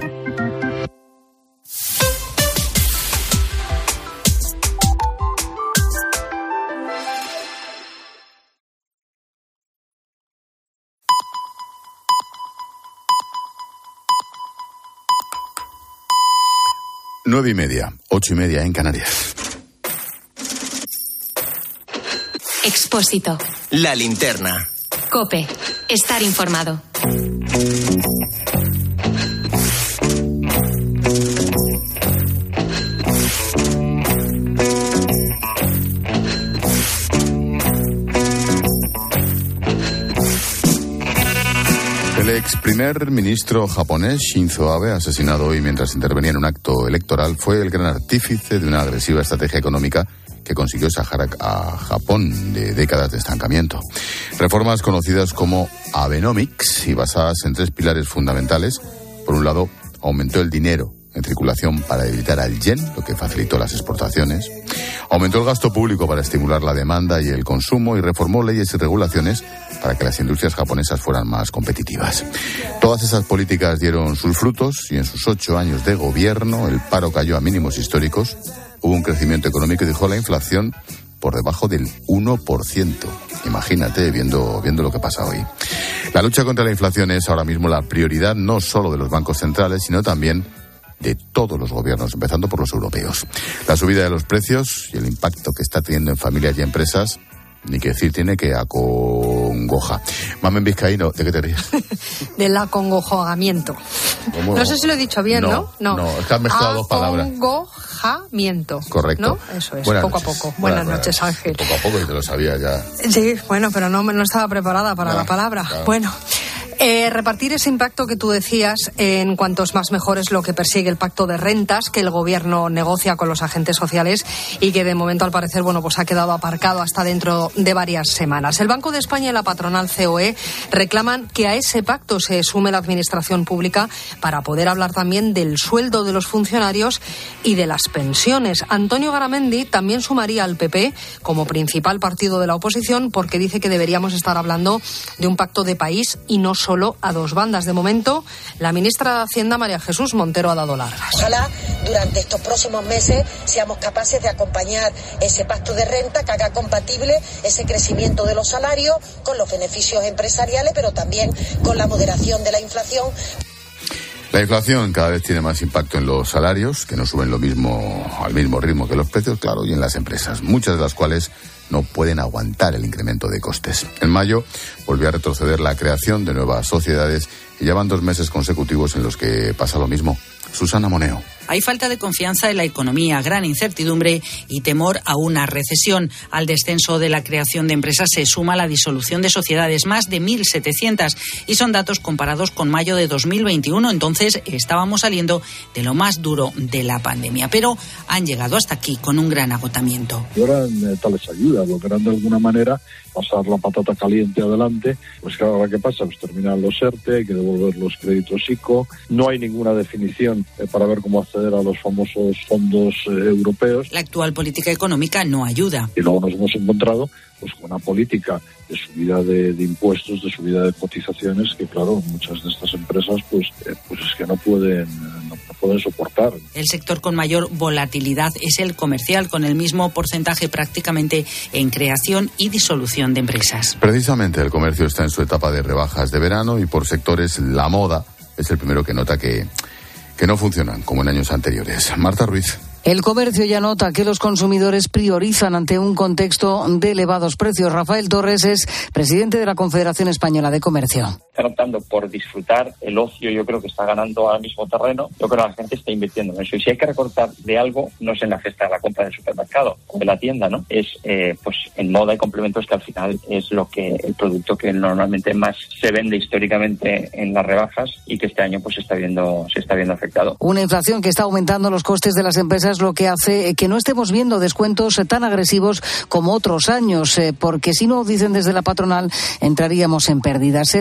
S1: Nueve y media, ocho y media en Canarias.
S3: Expósito.
S2: La linterna.
S3: COPE. Estar informado.
S1: El ex primer ministro japonés Shinzo Abe, asesinado hoy mientras intervenía en un acto electoral, fue el gran artífice de una agresiva estrategia económica que consiguió sacar a Japón de décadas de estancamiento. Reformas conocidas como Abenomics y basadas en tres pilares fundamentales. Por un lado, aumentó el dinero en circulación para evitar al yen, lo que facilitó las exportaciones. Aumentó el gasto público para estimular la demanda y el consumo y reformó leyes y regulaciones para que las industrias japonesas fueran más competitivas. Todas esas políticas dieron sus frutos y en sus ocho años de gobierno el paro cayó a mínimos históricos, hubo un crecimiento económico y dejó la inflación por debajo del uno por ciento. Imagínate viendo, viendo lo que pasa hoy. La lucha contra la inflación es ahora mismo la prioridad no solo de los bancos centrales, sino también de todos los gobiernos, empezando por los europeos. La subida de los precios y el impacto que está teniendo en familias y empresas, ni que decir tiene que acongoja. Mamen Vizcaíno, ¿de qué te ríes?
S6: Del acongojamiento.
S1: ¿Cómo?
S6: No sé si lo he dicho bien, ¿no?
S1: No, no, no es que has mezclado dos palabras.
S6: Acongojamiento.
S1: Correcto.
S6: ¿No? Eso es,
S1: Buenas
S6: poco
S1: noches.
S6: a poco. Buenas,
S1: Buenas
S6: noches, Ángel.
S1: Poco a poco y te lo sabía ya.
S6: Sí, bueno, pero no, no estaba preparada para
S1: Ah,
S6: la palabra.
S1: claro.
S6: Bueno. Eh, repartir ese impacto que tú decías en cuantos más mejor es lo que persigue el pacto de rentas que el gobierno negocia con los agentes sociales y que de momento al parecer bueno pues ha quedado aparcado hasta dentro de varias semanas. El Banco de España y la patronal C O E reclaman que a ese pacto se sume la administración pública para poder hablar también del sueldo de los funcionarios y de las pensiones. Antonio Garamendi también sumaría al P P como principal partido de la oposición porque dice que deberíamos estar hablando de un pacto de país y no solo solo a dos bandas. De momento, la ministra de Hacienda, María Jesús Montero, ha dado largas.
S7: Ojalá durante estos próximos meses seamos capaces de acompañar ese pacto de renta que haga compatible ese crecimiento de los salarios con los beneficios empresariales, pero también con la moderación de la inflación.
S1: La inflación cada vez tiene más impacto en los salarios, que no suben lo mismo al mismo ritmo que los precios, claro, y en las empresas, muchas de las cuales no pueden aguantar el incremento de costes. En mayo volvió a retroceder la creación de nuevas sociedades y llevan dos meses consecutivos en los que pasa lo mismo. Susana Moneo.
S24: Hay falta de confianza en la economía, gran incertidumbre y temor a una recesión. Al descenso de la creación de empresas se suma la disolución de sociedades, más de mil setecientas, y son datos comparados con mayo de dos mil veintiuno. Entonces estábamos saliendo de lo más duro de la pandemia, pero han llegado hasta aquí con un gran agotamiento.
S25: Y ahora tales ayudas, lo que eran de alguna manera pasar la patata caliente adelante, pues claro, ahora ¿qué pasa? Pues terminan los ERTE, hay que devolver los créditos ICO, no hay ninguna definición eh, para ver cómo acceder a los famosos fondos eh, europeos.
S24: La actual política económica no ayuda.
S25: Y luego nos hemos encontrado pues con una política de subida de, de impuestos, de subida de cotizaciones, que claro, muchas de estas empresas pues, eh, pues es que no pueden, no, no pueden soportar.
S24: El sector con mayor volatilidad es el comercial, con el mismo porcentaje prácticamente en creación y disolución de empresas.
S1: Precisamente el comercio está en su etapa de rebajas de verano y por sectores la moda es el primero que nota que, que no funcionan como en años anteriores. Marta Ruiz.
S26: El comercio ya nota que los consumidores priorizan ante un contexto de elevados precios. Rafael Torres es presidente de la Confederación Española de Comercio.
S27: Están optando por disfrutar, el ocio yo creo que está ganando al mismo terreno. Yo creo que la gente está invirtiendo en eso. Y si hay que recortar de algo, no es en la cesta de la compra del supermercado o de la tienda, ¿no? Es eh, pues en moda y complementos, que al final es lo que el producto que normalmente más se vende históricamente en las rebajas y que este año pues se está viendo, se está viendo afectado.
S26: Una inflación que está aumentando los costes de las empresas, lo que hace que no estemos viendo descuentos tan agresivos como otros años, porque si no, dicen desde la patronal, entraríamos en pérdidas. El comercio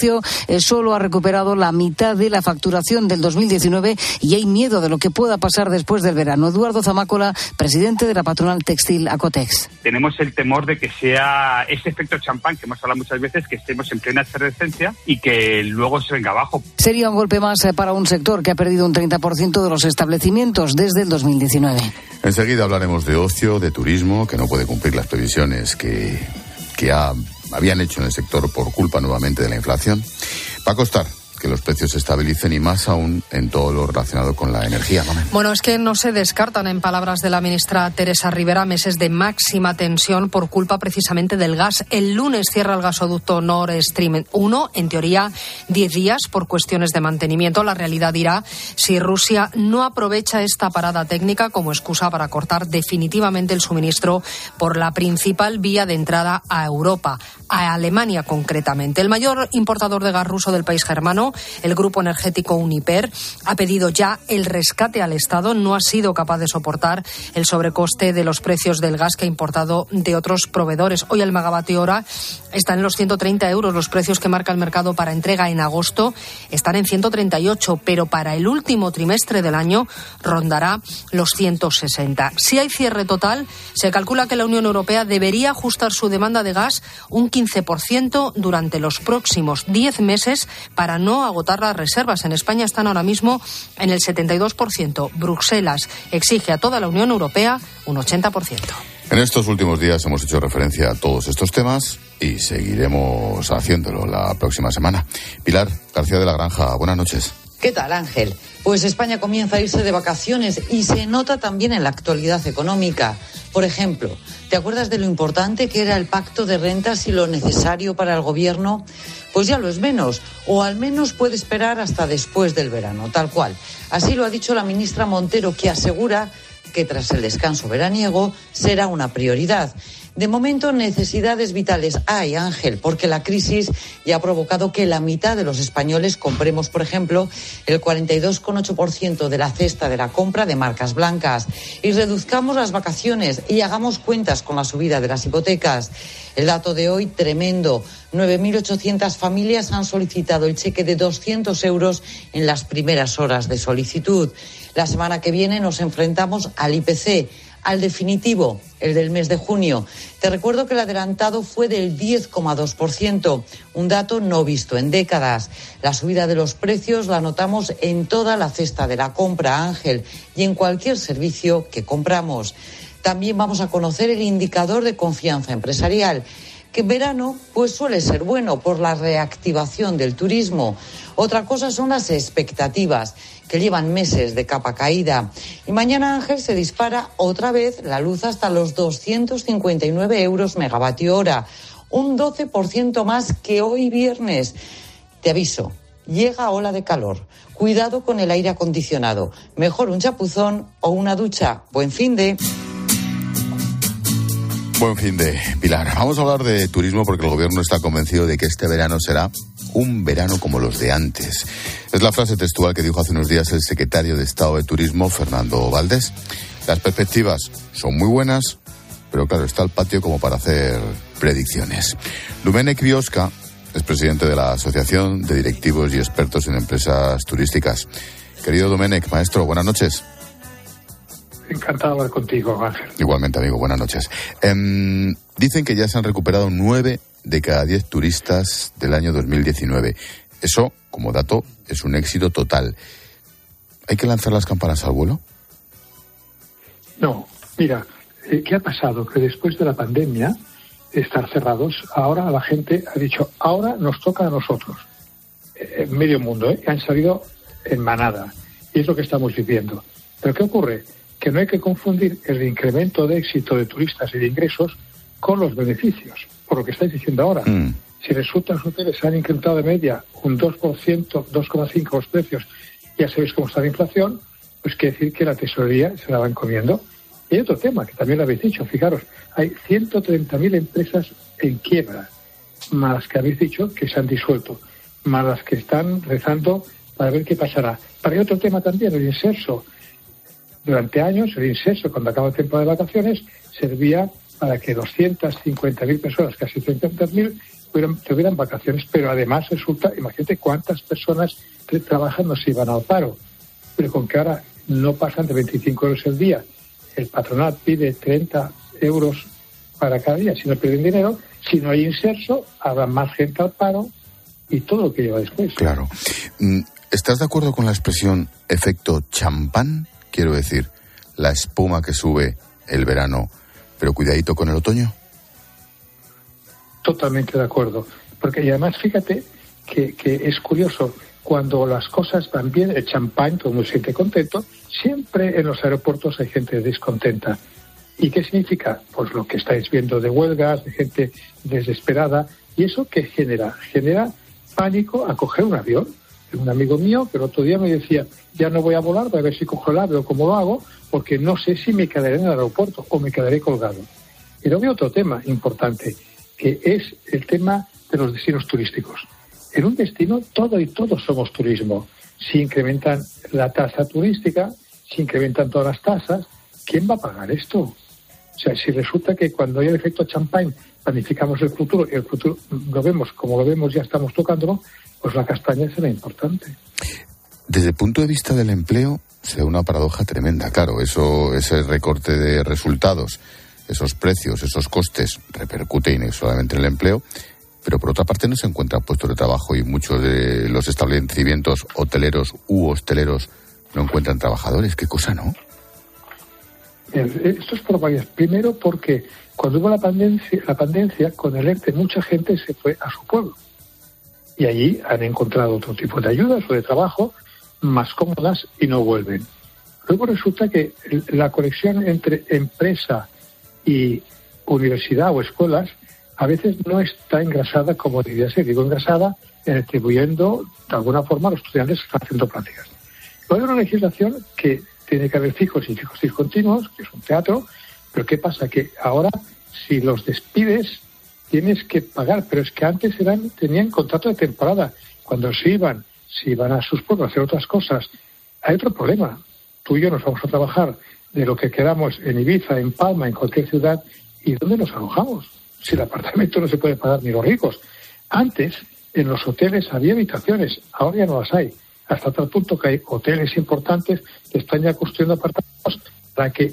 S26: servicio eh, solo ha recuperado la mitad de la facturación del dos mil diecinueve y hay miedo de lo que pueda pasar después del verano. Eduardo Zamácola, presidente de la patronal textil Acotex.
S8: Tenemos el temor de que sea ese efecto champán que hemos hablado muchas veces, que estemos en plena efervescencia y que luego se venga abajo.
S26: Sería un golpe más eh, para un sector que ha perdido un treinta por ciento de los establecimientos desde el dos mil diecinueve.
S1: Enseguida hablaremos de ocio, de turismo, que no puede cumplir las previsiones que, que ha, habían hecho en el sector por culpa nuevamente de la inflación. Va a costar que los precios se estabilicen y más aún en todo lo relacionado con la energía. Mamen.
S6: Bueno, es que no se descartan, en palabras de la ministra Teresa Rivera, meses de máxima tensión por culpa precisamente del gas. El lunes cierra el gasoducto Nord Stream uno, en teoría diez días por cuestiones de mantenimiento. La realidad dirá si Rusia no aprovecha esta parada técnica como excusa para cortar definitivamente el suministro por la principal vía de entrada a Europa, a Alemania concretamente. El mayor importador de gas ruso del país germano, el grupo energético Uniper, ha pedido ya el rescate al Estado. No ha sido capaz de soportar el sobrecoste de los precios del gas que ha importado de otros proveedores. Hoy el megavatio hora está en los ciento treinta euros. Los precios que marca el mercado para entrega en agosto están en ciento treinta y ocho, pero para el último trimestre del año rondará los ciento sesenta. Si hay cierre total, se calcula que la Unión Europea debería ajustar su demanda de gas un quince por ciento durante los próximos diez meses para no agotar las reservas. En España están ahora mismo en el setenta y dos por ciento. Bruselas exige a toda la Unión Europea un ochenta por ciento.
S1: En estos últimos días hemos hecho referencia a todos estos temas y seguiremos haciéndolo la próxima semana. Pilar García de la Granja, buenas noches.
S9: ¿Qué tal, Ángel? Pues España comienza a irse de vacaciones y se nota también en la actualidad económica. Por ejemplo, ¿te acuerdas de lo importante que era el pacto de rentas y lo necesario para el gobierno? Pues ya lo es menos, o al menos puede esperar hasta después del verano, tal cual. Así lo ha dicho la ministra Montero, que asegura que tras el descanso veraniego será una prioridad. De momento, necesidades vitales hay, Ángel, porque la crisis ya ha provocado que la mitad de los españoles compremos, por ejemplo, el cuarenta y dos coma ocho por ciento de la cesta de la compra de marcas blancas y reduzcamos las vacaciones y hagamos cuentas con la subida de las hipotecas. El dato de hoy, tremendo. nueve mil ochocientas familias han solicitado el cheque de doscientos euros en las primeras horas de solicitud. La semana que viene nos enfrentamos al I P C, al definitivo, el del mes de junio. Te recuerdo que el adelantado fue del diez coma dos por ciento, un dato no visto en décadas. La subida de los precios la notamos en toda la cesta de la compra, Ángel, y en cualquier servicio que compramos. También vamos a conocer el indicador de confianza empresarial, que en verano pues suele ser bueno por la reactivación del turismo. Otra cosa son las expectativas, que llevan meses de capa caída. Y mañana, Ángel, se dispara otra vez la luz hasta los doscientos cincuenta y nueve euros megavatio hora, un doce por ciento más que hoy viernes. Te aviso, llega ola de calor. Cuidado con el aire acondicionado. Mejor un chapuzón o una ducha. Buen fin de...
S1: Buen fin de, Pilar. Vamos a hablar de turismo porque el gobierno está convencido de que este verano será un verano como los de antes. Es la frase textual que dijo hace unos días el secretario de Estado de Turismo, Fernando Valdés. Las perspectivas son muy buenas, pero claro, está el patio como para hacer predicciones. Domenech Biosca es presidente de la Asociación de Directivos y Expertos en Empresas Turísticas. Querido Domenech, maestro, buenas noches.
S10: Encantado de hablar contigo, Ángel.
S1: Igualmente, amigo, buenas noches. Eh, dicen que ya se han recuperado nueve de cada diez turistas del año dos mil diecinueve. Eso, como dato, es un éxito total. ¿Hay que lanzar las campanas al vuelo?
S10: No, mira, eh, ¿qué ha pasado? Que después de la pandemia, estar cerrados, ahora la gente ha dicho, ahora nos toca a nosotros. Eh, medio mundo, ¿eh? Que han salido en manada. Y es lo que estamos viviendo. ¿Pero qué ocurre? Que no hay que confundir el incremento de éxito de turistas y de ingresos con los beneficios, por lo que estáis diciendo ahora. Mm. Si resulta que los hoteles se han incrementado de media un dos por ciento, dos coma cinco por ciento los precios, ya sabéis cómo está la inflación, pues quiere decir que la tesorería se la van comiendo. Y hay otro tema que también lo habéis dicho, fijaros, hay ciento treinta mil empresas en quiebra, más las que habéis dicho que se han disuelto, más las que están rezando para ver qué pasará. Pero hay otro tema también, el inserso. Durante años, el inserso, cuando acaba el tiempo de vacaciones, servía para que doscientas cincuenta mil personas, casi trescientas mil, hubieran, tuvieran vacaciones, pero además resulta, imagínate cuántas personas trabajando se iban al paro, pero con que ahora no pasan de veinticinco euros el día, el patronal pide treinta euros para cada día, si no pierden dinero, si no hay inserso, habrá más gente al paro y todo lo que lleva después.
S1: Claro. ¿Estás de acuerdo con la expresión efecto champán? Quiero decir, la espuma que sube el verano, pero cuidadito con el otoño.
S10: Totalmente de acuerdo, porque y además fíjate que, que es curioso, cuando las cosas van bien, el champán, todo el mundo se siente contento, siempre en los aeropuertos hay gente descontenta. ¿Y qué significa? Pues lo que estáis viendo de huelgas, de gente desesperada, y eso ¿qué genera? Genera pánico a coger un avión. Un amigo mío que el otro día me decía, ya no voy a volar, voy a ver si cojo el ave o cómo lo hago, porque no sé si me quedaré en el aeropuerto o me quedaré colgado. Y luego hay otro tema importante, que es el tema de los destinos turísticos. En un destino, todo y todos somos turismo. Si incrementan la tasa turística, si incrementan todas las tasas, ¿quién va a pagar esto? O sea, si resulta que cuando hay el efecto champán planificamos el futuro y el futuro lo vemos como lo vemos, ya estamos tocándolo, pues la castaña será importante.
S1: Desde el punto de vista del empleo, se da una paradoja tremenda. Claro, eso, ese recorte de resultados, esos precios, esos costes, repercute inexorablemente en el empleo, pero por otra parte no se encuentran puestos de trabajo y muchos de los establecimientos hoteleros u hosteleros no encuentran trabajadores. ¿Qué cosa, no?
S10: Esto es por varias. Primero porque cuando hubo la pandemia, la pandemia, con el ERTE mucha gente se fue a su pueblo. Y allí han encontrado otro tipo de ayudas o de trabajo más cómodas y no vuelven. Luego resulta que la conexión entre empresa y universidad o escuelas a veces no está engrasada como debería ser. Digo engrasada, atribuyendo de alguna forma a los estudiantes que están haciendo prácticas. Luego hay una legislación que tiene que haber fijos y fijos discontinuos, que es un teatro, pero ¿qué pasa? Que ahora si los despides tienes que pagar, pero es que antes eran tenían contrato de temporada. Cuando se iban, se iban a sus pueblos a hacer otras cosas. Hay otro problema. Tú y yo nos vamos a trabajar de lo que queramos en Ibiza, en Palma, en cualquier ciudad. ¿Y dónde nos alojamos? Si el apartamento no se puede pagar ni los ricos. Antes, en los hoteles había habitaciones, ahora ya no las hay. Hasta tal punto que hay hoteles importantes que están ya construyendo apartamentos para que...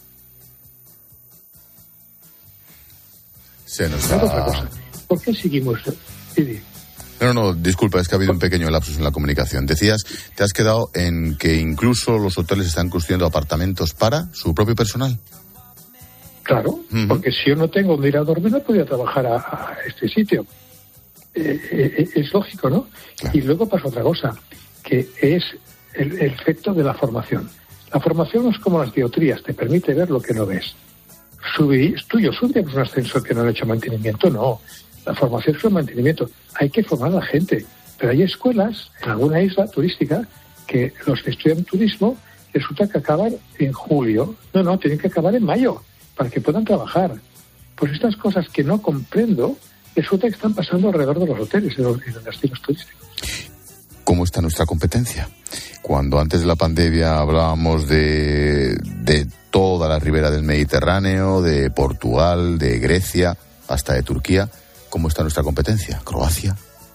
S1: Se nos da...
S10: Otra cosa. ¿Por qué seguimos? Sí,
S1: No, no, disculpa, es que ha habido un pequeño lapsus en la comunicación. Decías, te has quedado en que incluso los hoteles están construyendo apartamentos para su propio personal.
S10: Claro, uh-huh. Porque si yo no tengo donde ir a dormir, no podría trabajar a, a este sitio. Eh, eh, es lógico, ¿no? Claro. Y luego pasa otra cosa, que es el, el efecto de la formación. La formación no es como las dioptrías, te permite ver lo que no ves. Subir, tuyo, subimos un ascensor que no han hecho mantenimiento, no. La formación es un mantenimiento. Hay que formar a la gente. Pero hay escuelas en alguna isla turística que los que estudian turismo resulta que acaban en julio. No, no, tienen que acabar en mayo para que puedan trabajar. Pues estas cosas que no comprendo resulta que están pasando alrededor de los hoteles y de los, de los destinos turísticos.
S1: ¿Cómo está nuestra competencia? Cuando antes de la pandemia hablábamos de, de toda la ribera del Mediterráneo, de Portugal, de Grecia, hasta de Turquía, ¿cómo está nuestra competencia? ¿Croacia?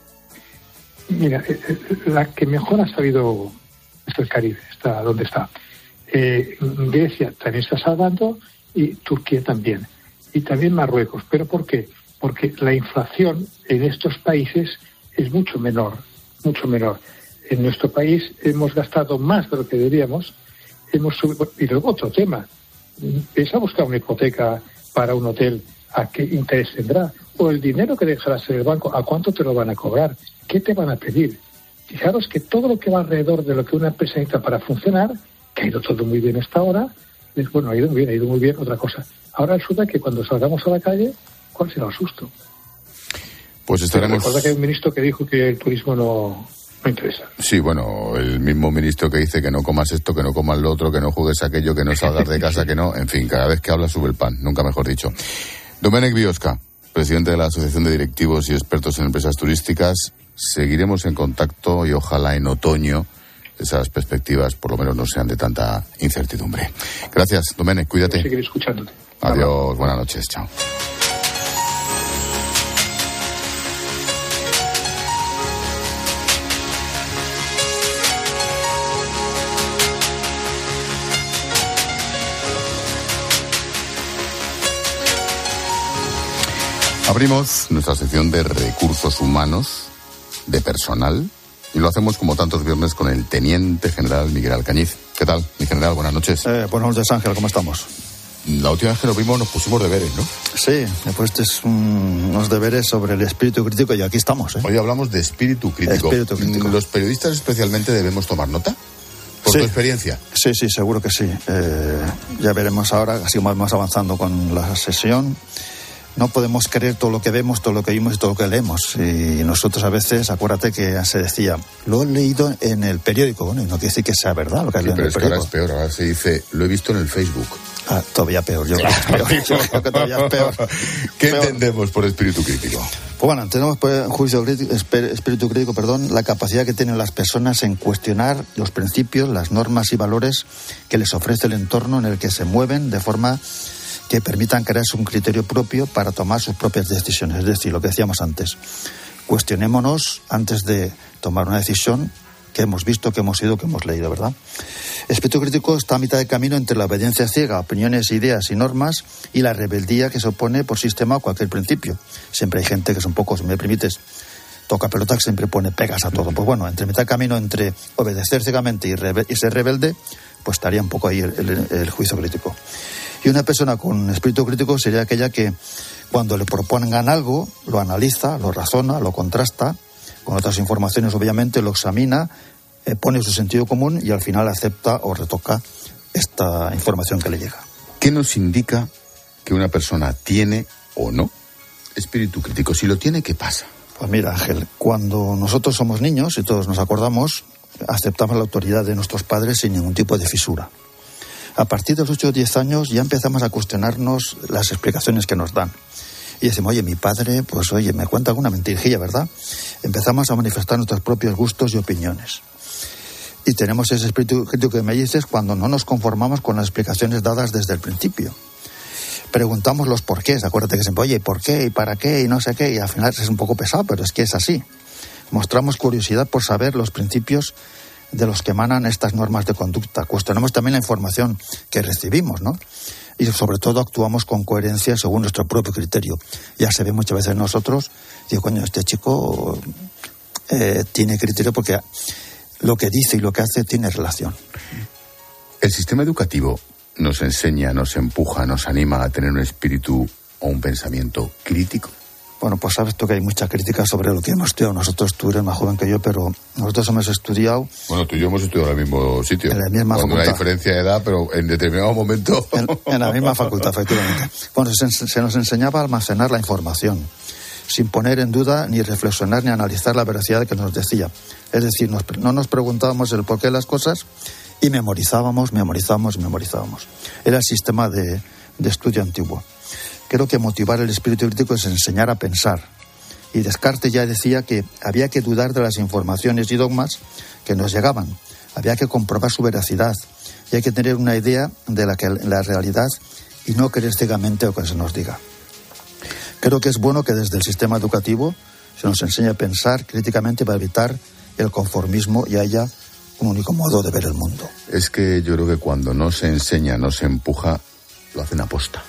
S10: Mira, la que mejor ha sabido es el Caribe, está donde está. Eh, Grecia también está salvando y Turquía también. Y también Marruecos. ¿Pero por qué? Porque la inflación en estos países es mucho menor, mucho menor. En nuestro país hemos gastado más de lo que deberíamos. Hemos subido, y luego otro tema. ¿Piensa buscar una hipoteca para un hotel? ¿A qué interés tendrá? O el dinero que dejarás en el banco, ¿a cuánto te lo van a cobrar? ¿Qué te van a pedir? Fijaros que todo lo que va alrededor de lo que una empresa necesita para funcionar, que ha ido todo muy bien hasta ahora, es bueno, ha ido muy bien, ha ido muy bien, otra cosa. Ahora resulta que cuando salgamos a la calle, ¿cuál será el susto?
S1: Pues estaremos...
S10: Recuerda que hay un ministro que dijo que el turismo no, no interesa.
S1: Sí, bueno, el mismo ministro que dice que no comas esto, que no comas lo otro, que no juegues aquello, que no salgas de casa, que no... En fin, cada vez que habla sube el pan, nunca mejor dicho. Domènec Biosca, presidente de la Asociación de Directivos y Expertos en Empresas Turísticas. Seguiremos en contacto y ojalá en otoño esas perspectivas por lo menos no sean de tanta incertidumbre. Gracias, Domènec, cuídate.
S10: Seguiré escuchándote.
S1: Adiós, buenas noches, chao. Abrimos nuestra sección de recursos humanos, de personal, y lo hacemos como tantos viernes con el Teniente General Miguel Alcañiz. ¿Qué tal, mi general? Buenas noches.
S11: Eh, buenas noches, Ángel, ¿cómo estamos?
S1: La última vez que nos vimos nos pusimos deberes, ¿no?
S11: Sí, me pusiste un, unos deberes sobre el espíritu crítico y aquí estamos, ¿eh?
S1: Hoy hablamos de espíritu crítico.
S11: Espíritu crítico.
S1: ¿Los periodistas especialmente debemos tomar nota? ¿Por sí. tu experiencia?
S11: Sí, sí, seguro que sí. Eh, ya veremos ahora, así vamos avanzando con la sesión. No podemos creer todo lo que vemos, todo lo que vimos y todo lo que leemos. Y nosotros a veces, acuérdate que se decía, lo he leído en el periódico. Bueno, y no quiere decir que sea verdad lo que has
S1: sí,
S11: leído en el periódico.
S1: Pero es que ahora es peor, ahora se dice, lo he visto en el Facebook.
S11: Ah, todavía peor, yo creo que, peor. Yo creo que todavía es peor.
S1: ¿Qué
S11: peor.
S1: entendemos por espíritu crítico?
S11: Pues bueno, entendemos por juicio crítico, espíritu crítico, perdón, la capacidad que tienen las personas en cuestionar los principios, las normas y valores que les ofrece el entorno en el que se mueven de forma que permitan crearse un criterio propio para tomar sus propias decisiones. Es decir, lo que decíamos antes, cuestionémonos antes de tomar una decisión que hemos visto, que hemos oído, que hemos leído, ¿verdad? El espíritu crítico está a mitad de camino entre la obediencia ciega a opiniones, ideas y normas y la rebeldía que se opone por sistema a cualquier principio. Siempre hay gente que es un poco, si me permites, toca pelota, que siempre pone pegas a todo. Pues bueno, entre mitad de camino entre obedecer ciegamente y, rebe- y ser rebelde, pues estaría un poco ahí el, el, el juicio crítico. Y una persona con espíritu crítico sería aquella que cuando le propongan algo, lo analiza, lo razona, lo contrasta, con otras informaciones obviamente, lo examina, eh, pone su sentido común y al final acepta o retoca esta información que le llega.
S1: ¿Qué nos indica que una persona tiene o no espíritu crítico? Si lo tiene, ¿qué pasa?
S11: Pues mira, Ángel, cuando nosotros somos niños y todos nos acordamos, aceptamos la autoridad de nuestros padres sin ningún tipo de fisura. A partir de los ocho o diez años ya empezamos a cuestionarnos las explicaciones que nos dan. Y decimos, oye, mi padre, pues oye, me cuenta alguna mentirijilla, ¿verdad? Empezamos a manifestar nuestros propios gustos y opiniones. Y tenemos ese espíritu crítico que me dices cuando no nos conformamos con las explicaciones dadas desde el principio. Preguntamos los porqués, acuérdate que siempre, oye, ¿por qué? ¿Y para qué? Y no sé qué, y al final es un poco pesado, pero es que es así. Mostramos curiosidad por saber los principios de los que emanan estas normas de conducta. Cuestionamos también la información que recibimos, ¿no? Y sobre todo actuamos con coherencia según nuestro propio criterio. Ya se ve muchas veces nosotros, digo, coño, este chico eh, tiene criterio porque lo que dice y lo que hace tiene relación.
S1: ¿El sistema educativo nos enseña, nos empuja, nos anima a tener un espíritu o un pensamiento crítico?
S11: Bueno, pues sabes tú que hay mucha crítica sobre lo que hemos estudiado. Nosotros, tú eres más joven que yo, pero nosotros hemos estudiado...
S1: Bueno, tú y yo hemos estudiado en el mismo sitio.
S11: En la misma
S1: Con
S11: facultad.
S1: una diferencia de edad, pero en determinado momento...
S11: En, en la misma facultad, efectivamente. Bueno, se, se nos enseñaba a almacenar la información, sin poner en duda, ni reflexionar, ni analizar la veracidad que nos decía. Es decir, nos, no nos preguntábamos el porqué de las cosas y memorizábamos, memorizábamos, memorizábamos. Era el sistema de, de estudio antiguo. Creo que motivar el espíritu crítico es enseñar a pensar. Y Descartes ya decía que había que dudar de las informaciones y dogmas que nos llegaban. Había que comprobar su veracidad. Y hay que tener una idea de la, que, la realidad y no creer ciegamente lo que se nos diga. Creo que es bueno que desde el sistema educativo se nos enseñe a pensar críticamente para evitar el conformismo y haya un único modo de ver el mundo.
S1: Es que yo creo que cuando no se enseña, no se empuja, lo hacen aposta.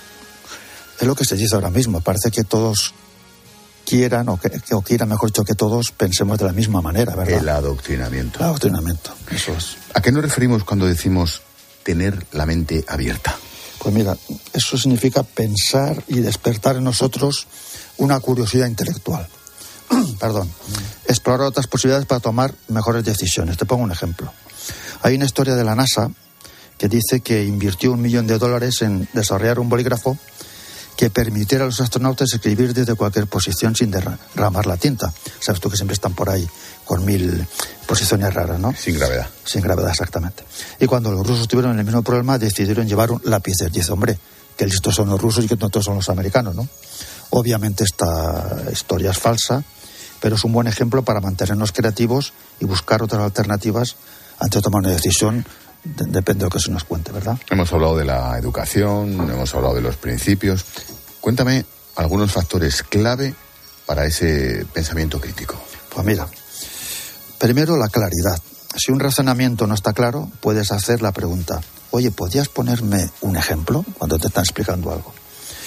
S11: Es lo que se dice ahora mismo. Parece que todos quieran, o, que, o quieran, mejor dicho, que todos pensemos de la misma manera, ¿verdad?
S1: El adoctrinamiento.
S11: El adoctrinamiento, eso es.
S1: ¿A qué nos referimos cuando decimos tener la mente abierta?
S11: Pues mira, eso significa pensar y despertar en nosotros una curiosidad intelectual. Perdón. Explorar otras posibilidades para tomar mejores decisiones. Te pongo un ejemplo. Hay una historia de la NASA que dice que invirtió un millón de dólares en desarrollar un bolígrafo que permitiera a los astronautas escribir desde cualquier posición sin derramar la tinta. Sabes tú que siempre están por ahí con mil posiciones raras, ¿no?
S1: Sin gravedad.
S11: Sin gravedad, exactamente. Y cuando los rusos tuvieron el mismo problema, decidieron llevar un lápiz. Dice, hombre, que listos son los rusos y que nosotros son los americanos, ¿no? Obviamente esta historia es falsa, pero es un buen ejemplo para mantenernos creativos y buscar otras alternativas antes de tomar una decisión. Depende de lo que se nos cuente, ¿verdad?
S1: Hemos hablado de la educación, hemos hablado de los principios. Cuéntame algunos factores clave para ese pensamiento crítico.
S11: Pues mira, primero la claridad. Si un razonamiento no está claro, puedes hacer la pregunta, oye, ¿podrías ponerme un ejemplo cuando te están explicando algo?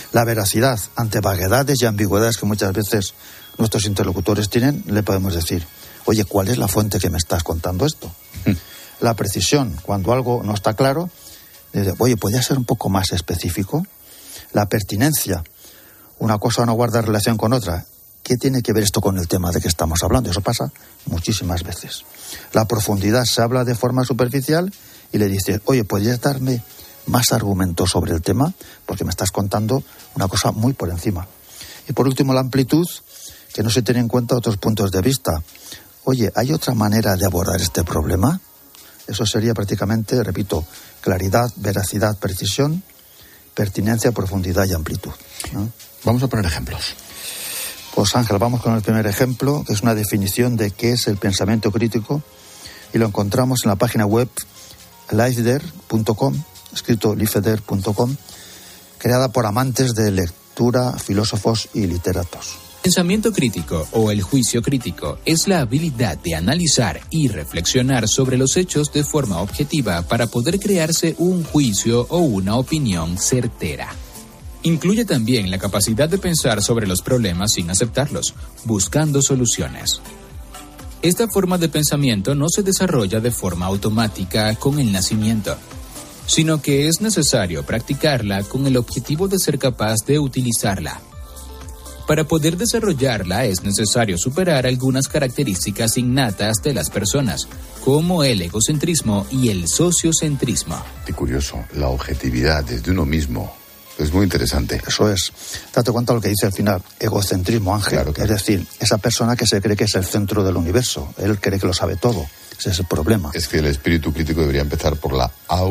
S11: La veracidad ante vaguedades y ambigüedades que muchas veces nuestros interlocutores tienen, le podemos decir, oye, ¿cuál es la fuente que me estás contando esto? Mm. La precisión, cuando algo no está claro, dice, oye, ¿podría ser un poco más específico? La pertinencia, una cosa no guarda relación con otra. ¿Qué tiene que ver esto con el tema de que estamos hablando? Eso pasa muchísimas veces. La profundidad, se habla de forma superficial y le dice, oye, ¿podrías darme más argumentos sobre el tema? Porque me estás contando una cosa muy por encima. Y por último, la amplitud, que no se tiene en cuenta otros puntos de vista. Oye, ¿hay otra manera de abordar este problema? Eso sería prácticamente, repito, claridad, veracidad, precisión, pertinencia, profundidad y amplitud, ¿no?
S1: Vamos a poner ejemplos.
S11: Pues Ángel, vamos con el primer ejemplo, que es una definición de qué es el pensamiento crítico, y lo encontramos en la página web lifeder punto com, escrito lifeder punto com, creada por amantes de lectura, filósofos y literatos.
S12: Pensamiento crítico o el juicio crítico es la habilidad de analizar y reflexionar sobre los hechos de forma objetiva para poder crearse un juicio o una opinión certera. Incluye también la capacidad de pensar sobre los problemas sin aceptarlos, buscando soluciones. Esta forma de pensamiento no se desarrolla de forma automática con el nacimiento, sino que es necesario practicarla con el objetivo de ser capaz de utilizarla. Para poder desarrollarla es necesario superar algunas características innatas de las personas, como el egocentrismo y el sociocentrismo.
S1: Qué curioso, la objetividad desde uno mismo. Es muy interesante.
S11: Eso es. Date cuenta de lo que dice al final, egocentrismo, Ángel.
S1: Claro, claro.
S11: Es decir, esa persona que se cree que es el centro del universo. Él cree que lo sabe todo. Ese es el problema.
S1: Es que el espíritu crítico debería empezar por la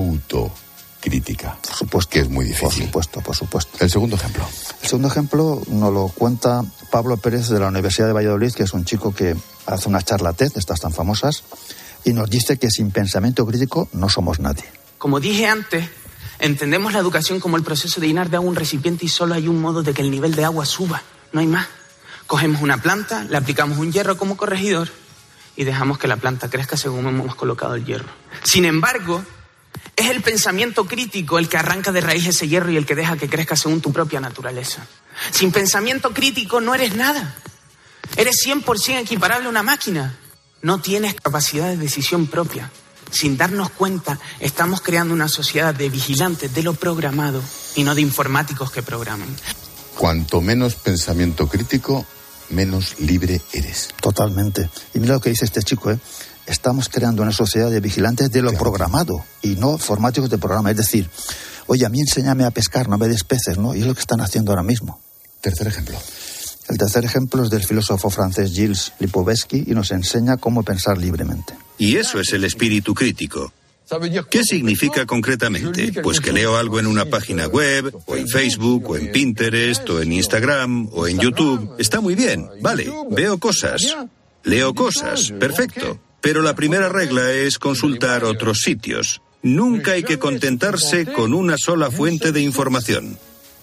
S1: autocrítica.
S11: Por supuesto.
S1: Que es muy difícil.
S11: Por supuesto, por supuesto.
S1: El segundo ejemplo.
S11: El segundo ejemplo nos lo cuenta Pablo Pérez de la Universidad de Valladolid, que es un chico que hace una charla TED, estas tan famosas, y nos dice que sin pensamiento crítico no somos nadie.
S13: Como dije antes, entendemos la educación como el proceso de llenar de agua un recipiente y solo hay un modo de que el nivel de agua suba, no hay más. Cogemos una planta, le aplicamos un hierro como corregidor y dejamos que la planta crezca según hemos colocado el hierro. Sin embargo, es el pensamiento crítico el que arranca de raíz ese hierro y el que deja que crezca según tu propia naturaleza. Sin pensamiento crítico no eres nada. Eres cien por ciento equiparable a una máquina. No tienes capacidad de decisión propia. Sin darnos cuenta, estamos creando una sociedad de vigilantes de lo programado y no de informáticos que programan.
S1: Cuanto menos pensamiento crítico, menos libre eres.
S11: Totalmente. Y mira lo que dice este chico, ¿eh? Estamos creando una sociedad de vigilantes de lo claro. programado y no informáticos de programa. Es decir, oye, a mí enséñame a pescar, no me des peces, ¿no? Y es lo que están haciendo ahora mismo.
S1: Tercer ejemplo.
S11: El tercer ejemplo es del filósofo francés Gilles Lipovetsky y nos enseña cómo pensar libremente.
S14: Y eso es el espíritu crítico. ¿Qué significa concretamente? Pues que leo algo en una página web, o en Facebook, o en Pinterest, o en Instagram, o en YouTube. Está muy bien, vale, veo cosas. Leo cosas, perfecto. Pero la primera regla es consultar otros sitios. Nunca hay que contentarse con una sola fuente de información.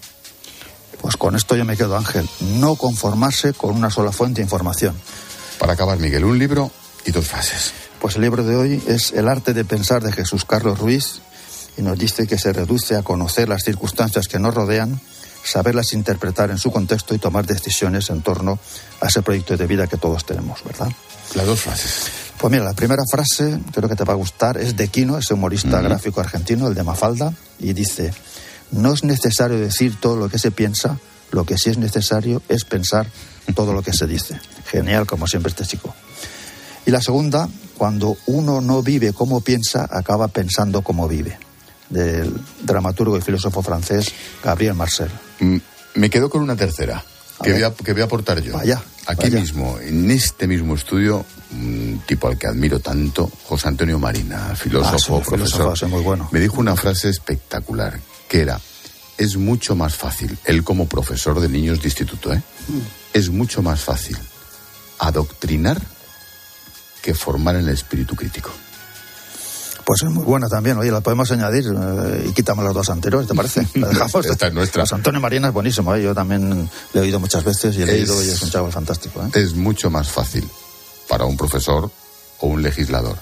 S11: Pues con esto yo me quedo, Ángel. No conformarse con una sola fuente de información.
S1: Para acabar, Miguel, un libro y dos frases.
S11: Pues el libro de hoy es El arte de pensar de Jesús Carlos Ruiz y nos dice que se reduce a conocer las circunstancias que nos rodean, saberlas interpretar en su contexto y tomar decisiones en torno a ese proyecto de vida que todos tenemos, ¿verdad?
S1: Las dos frases.
S11: Pues mira, la primera frase, creo que te va a gustar, es de Quino, ese humorista uh-huh. gráfico argentino, el de Mafalda, y dice: no es necesario decir todo lo que se piensa, lo que sí es necesario es pensar todo lo que se dice. Genial, como siempre, este chico. Y la segunda, cuando uno no vive como piensa, acaba pensando como vive, del dramaturgo y filósofo francés Gabriel Marcel.
S1: Mm, me quedo con una tercera, que voy, a, que voy a aportar yo.
S11: Vaya,
S1: Aquí
S11: vaya.
S1: mismo, en este mismo estudio, un tipo al que admiro tanto, José Antonio Marina, filósofo,
S11: ah, sí,
S1: profesor,
S11: filósofo, muy bueno.
S1: me dijo una frase espectacular, que era: es mucho más fácil, él como profesor de niños de instituto, ¿eh? Mm. es mucho más fácil adoctrinar que formar en el espíritu crítico.
S11: Pues es muy buena también, oye, la podemos añadir eh, y quitamos las dos anteriores, ¿te parece? La dejamos.
S1: Esta es nuestra.
S11: Pues Antonio Marina es buenísimo, ¿eh? Yo también le he oído muchas veces y he es, leído y es un chaval fantástico, ¿eh?
S1: Es mucho más fácil para un profesor o un legislador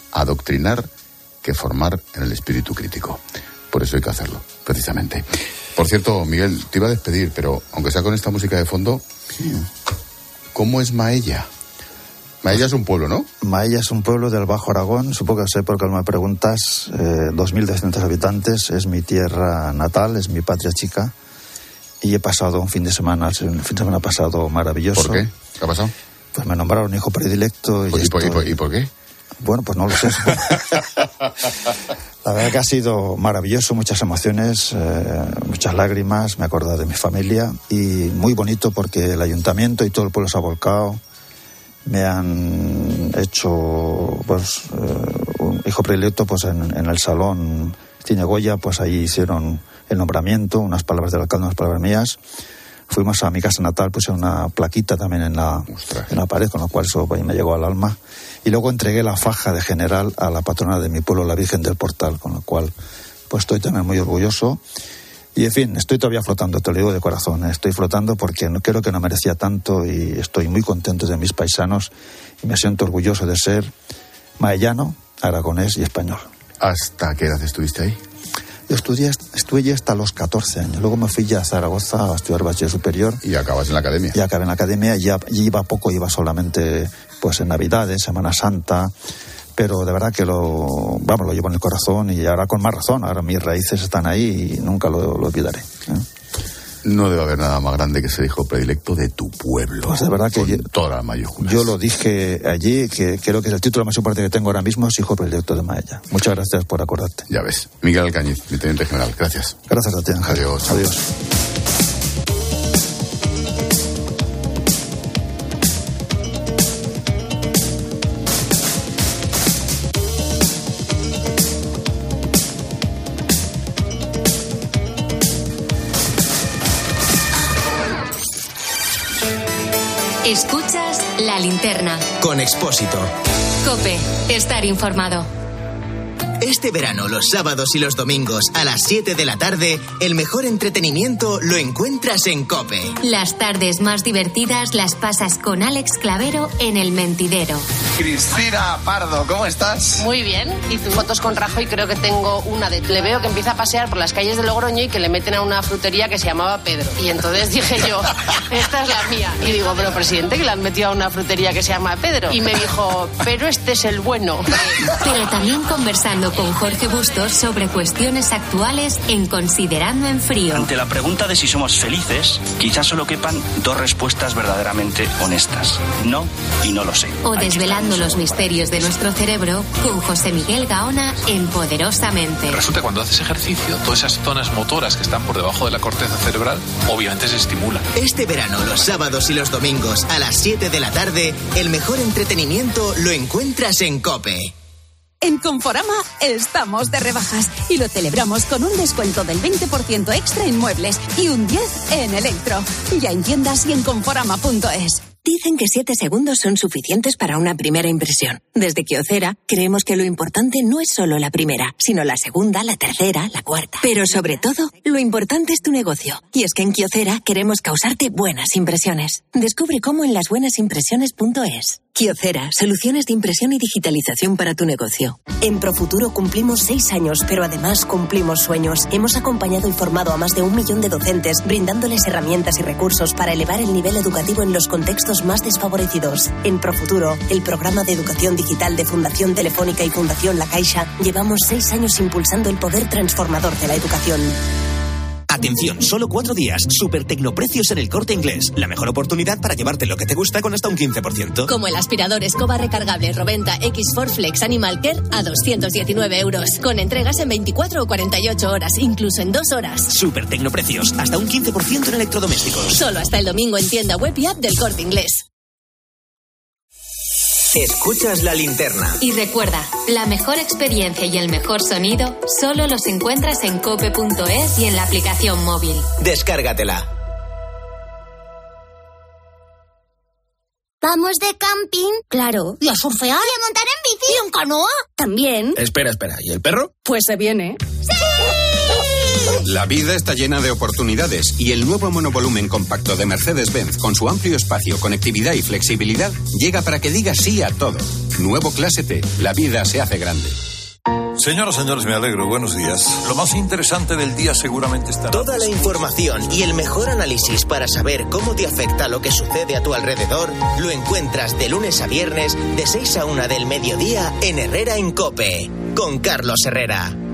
S1: adoctrinar que formar en el espíritu crítico. Por eso hay que hacerlo, precisamente. Por Por cierto, Miguel, te iba a despedir, pero aunque sea con esta música de fondo, ¿cómo es Maella? Maella es un pueblo, ¿no?
S11: Maella es un pueblo del Bajo Aragón, supongo que sé por qué me preguntas, eh, dos mil doscientos habitantes, es mi tierra natal, es mi patria chica, y he pasado un fin de semana, el fin de semana pasado maravilloso.
S1: ¿Por qué? ¿Qué ha pasado?
S11: Pues me nombraron hijo predilecto. Y,
S1: ¿Y,
S11: esto,
S1: por, y, por, ¿Y por qué?
S11: Bueno, pues no lo sé. La verdad que ha sido maravilloso, muchas emociones, eh, muchas lágrimas, me he acordado de mi familia, y muy bonito porque el ayuntamiento y todo el pueblo se ha volcado. Me han hecho, pues, eh, un hijo predilecto, pues, en, en el salón Cine Goya, pues ahí hicieron el nombramiento, unas palabras del alcalde, unas palabras mías. Fuimos a mi casa natal, puse una plaquita también en la, en la pared, con lo cual eso pues, me llegó al alma. Y luego entregué la faja de general a la patrona de mi pueblo, la Virgen del Portal, con lo cual pues estoy también muy orgulloso. Y en fin, estoy todavía flotando, te lo digo de corazón, ¿eh? Estoy flotando porque no, creo que no merecía tanto y estoy muy contento de mis paisanos y me siento orgulloso de ser maellano, aragonés y español.
S1: ¿Hasta qué edad estuviste ahí?
S11: Yo estudié, estuve hasta los catorce años, luego me fui ya a Zaragoza a estudiar bachiller superior.
S1: ¿Y acabas en la academia?
S11: Y acabé en la academia, ya, ya iba poco, iba solamente pues en Navidades, Semana Santa, pero de verdad que lo, vamos, lo llevo en el corazón y ahora con más razón, ahora mis raíces están ahí y nunca lo, lo olvidaré, ¿eh?
S1: No debe haber nada más grande que ser hijo predilecto de tu pueblo.
S11: Pues de verdad que
S1: con
S11: yo,
S1: todas las mayúsculas.
S11: Yo lo dije allí, que creo que es el título más importante que tengo ahora mismo, es hijo predilecto de Maella. Muchas gracias por acordarte.
S1: Ya ves. Miguel Alcañiz, mi teniente general. Gracias.
S11: Gracias a ti, Ángel.
S1: Adiós.
S11: Adiós.
S3: Escuchas La Linterna.
S2: Con Expósito.
S3: COPE. Estar informado.
S2: Este verano, los sábados y los domingos, a las siete de la tarde, el mejor entretenimiento lo encuentras en COPE.
S3: Las tardes más divertidas las pasas con Alex Clavero en El Mentidero.
S5: Cristina Pardo, ¿cómo estás?
S15: Muy bien. ¿Y tú? Fotos con Rajoy, creo que tengo una de... Le veo que empieza a pasear por las calles de Logroño y que le meten a una frutería que se llamaba Pedro. Y entonces dije yo, esta es la mía. Y digo, pero presidente, que le han metido a una frutería que se llama Pedro. Y me dijo, pero este es el bueno.
S3: Pero también conversando con Jorge Bustos sobre cuestiones actuales en Considerando en Frío.
S16: Ante la pregunta de si somos felices, quizás solo quepan dos respuestas verdaderamente honestas. No y no lo sé.
S3: O desvelando los misterios de nuestro cerebro con José Miguel Gaona en Poderosamente.
S17: Resulta que cuando haces ejercicio, todas esas zonas motoras que están por debajo de la corteza cerebral, obviamente se estimulan.
S2: Este verano, los sábados y los domingos, a las siete de la tarde, el mejor entretenimiento lo encuentras en COPE.
S18: En Conforama estamos de rebajas y lo celebramos con un descuento del veinte por ciento extra en muebles y un diez por ciento en electro. Ya en tiendas y en conforama punto es.
S19: Dicen que siete segundos son suficientes para una primera impresión. Desde Kyocera creemos que lo importante no es solo la primera, sino la segunda, la tercera, la cuarta. Pero sobre todo, lo importante es tu negocio. Y es que en Kyocera queremos causarte buenas impresiones. Descubre cómo en las buenas impresiones punto es. Kyocera, soluciones de impresión y digitalización para tu negocio. En Profuturo cumplimos seis años, pero además cumplimos sueños. Hemos acompañado y formado a más de un millón de docentes, brindándoles herramientas y recursos para elevar el nivel educativo en los contextos más desfavorecidos. En Profuturo, el programa de educación digital de Fundación Telefónica y Fundación La Caixa, llevamos seis años impulsando el poder transformador de la educación.
S2: Atención, solo cuatro días. Super tecnoprecios en El Corte Inglés. La mejor oportunidad para llevarte lo que te gusta con hasta un quince por ciento.
S20: Como el aspirador escoba recargable Roventa X cuatro Flex Animal Care a doscientos diecinueve euros. Con entregas en veinticuatro o cuarenta y ocho horas, incluso en dos horas.
S2: Super tecnoprecios. Hasta un quince por ciento en electrodomésticos.
S20: Solo hasta el domingo en tienda web y app del Corte Inglés.
S2: Escuchas La Linterna.
S3: Y recuerda, la mejor experiencia y el mejor sonido solo los encuentras en cope punto es y en la aplicación móvil.
S2: Descárgatela.
S28: ¿Vamos de camping?
S19: Claro.
S28: ¿Y a surfear? ¿Y a montar en bici? ¿Y en canoa?
S19: También.
S29: Espera, espera. ¿Y el perro?
S20: Pues se viene.
S28: ¡Sí!
S30: La vida está llena de oportunidades y el nuevo monovolumen compacto de Mercedes-Benz con su amplio espacio, conectividad y flexibilidad llega para que diga sí a todo. Nuevo Clase T. La vida se hace grande.
S4: Señoras, señores, me alegro. Buenos días. Lo más interesante del día seguramente está...
S2: Toda la información y el mejor análisis para saber cómo te afecta lo que sucede a tu alrededor lo encuentras de lunes a viernes de seis a una del mediodía en Herrera en COPE, con Carlos Herrera.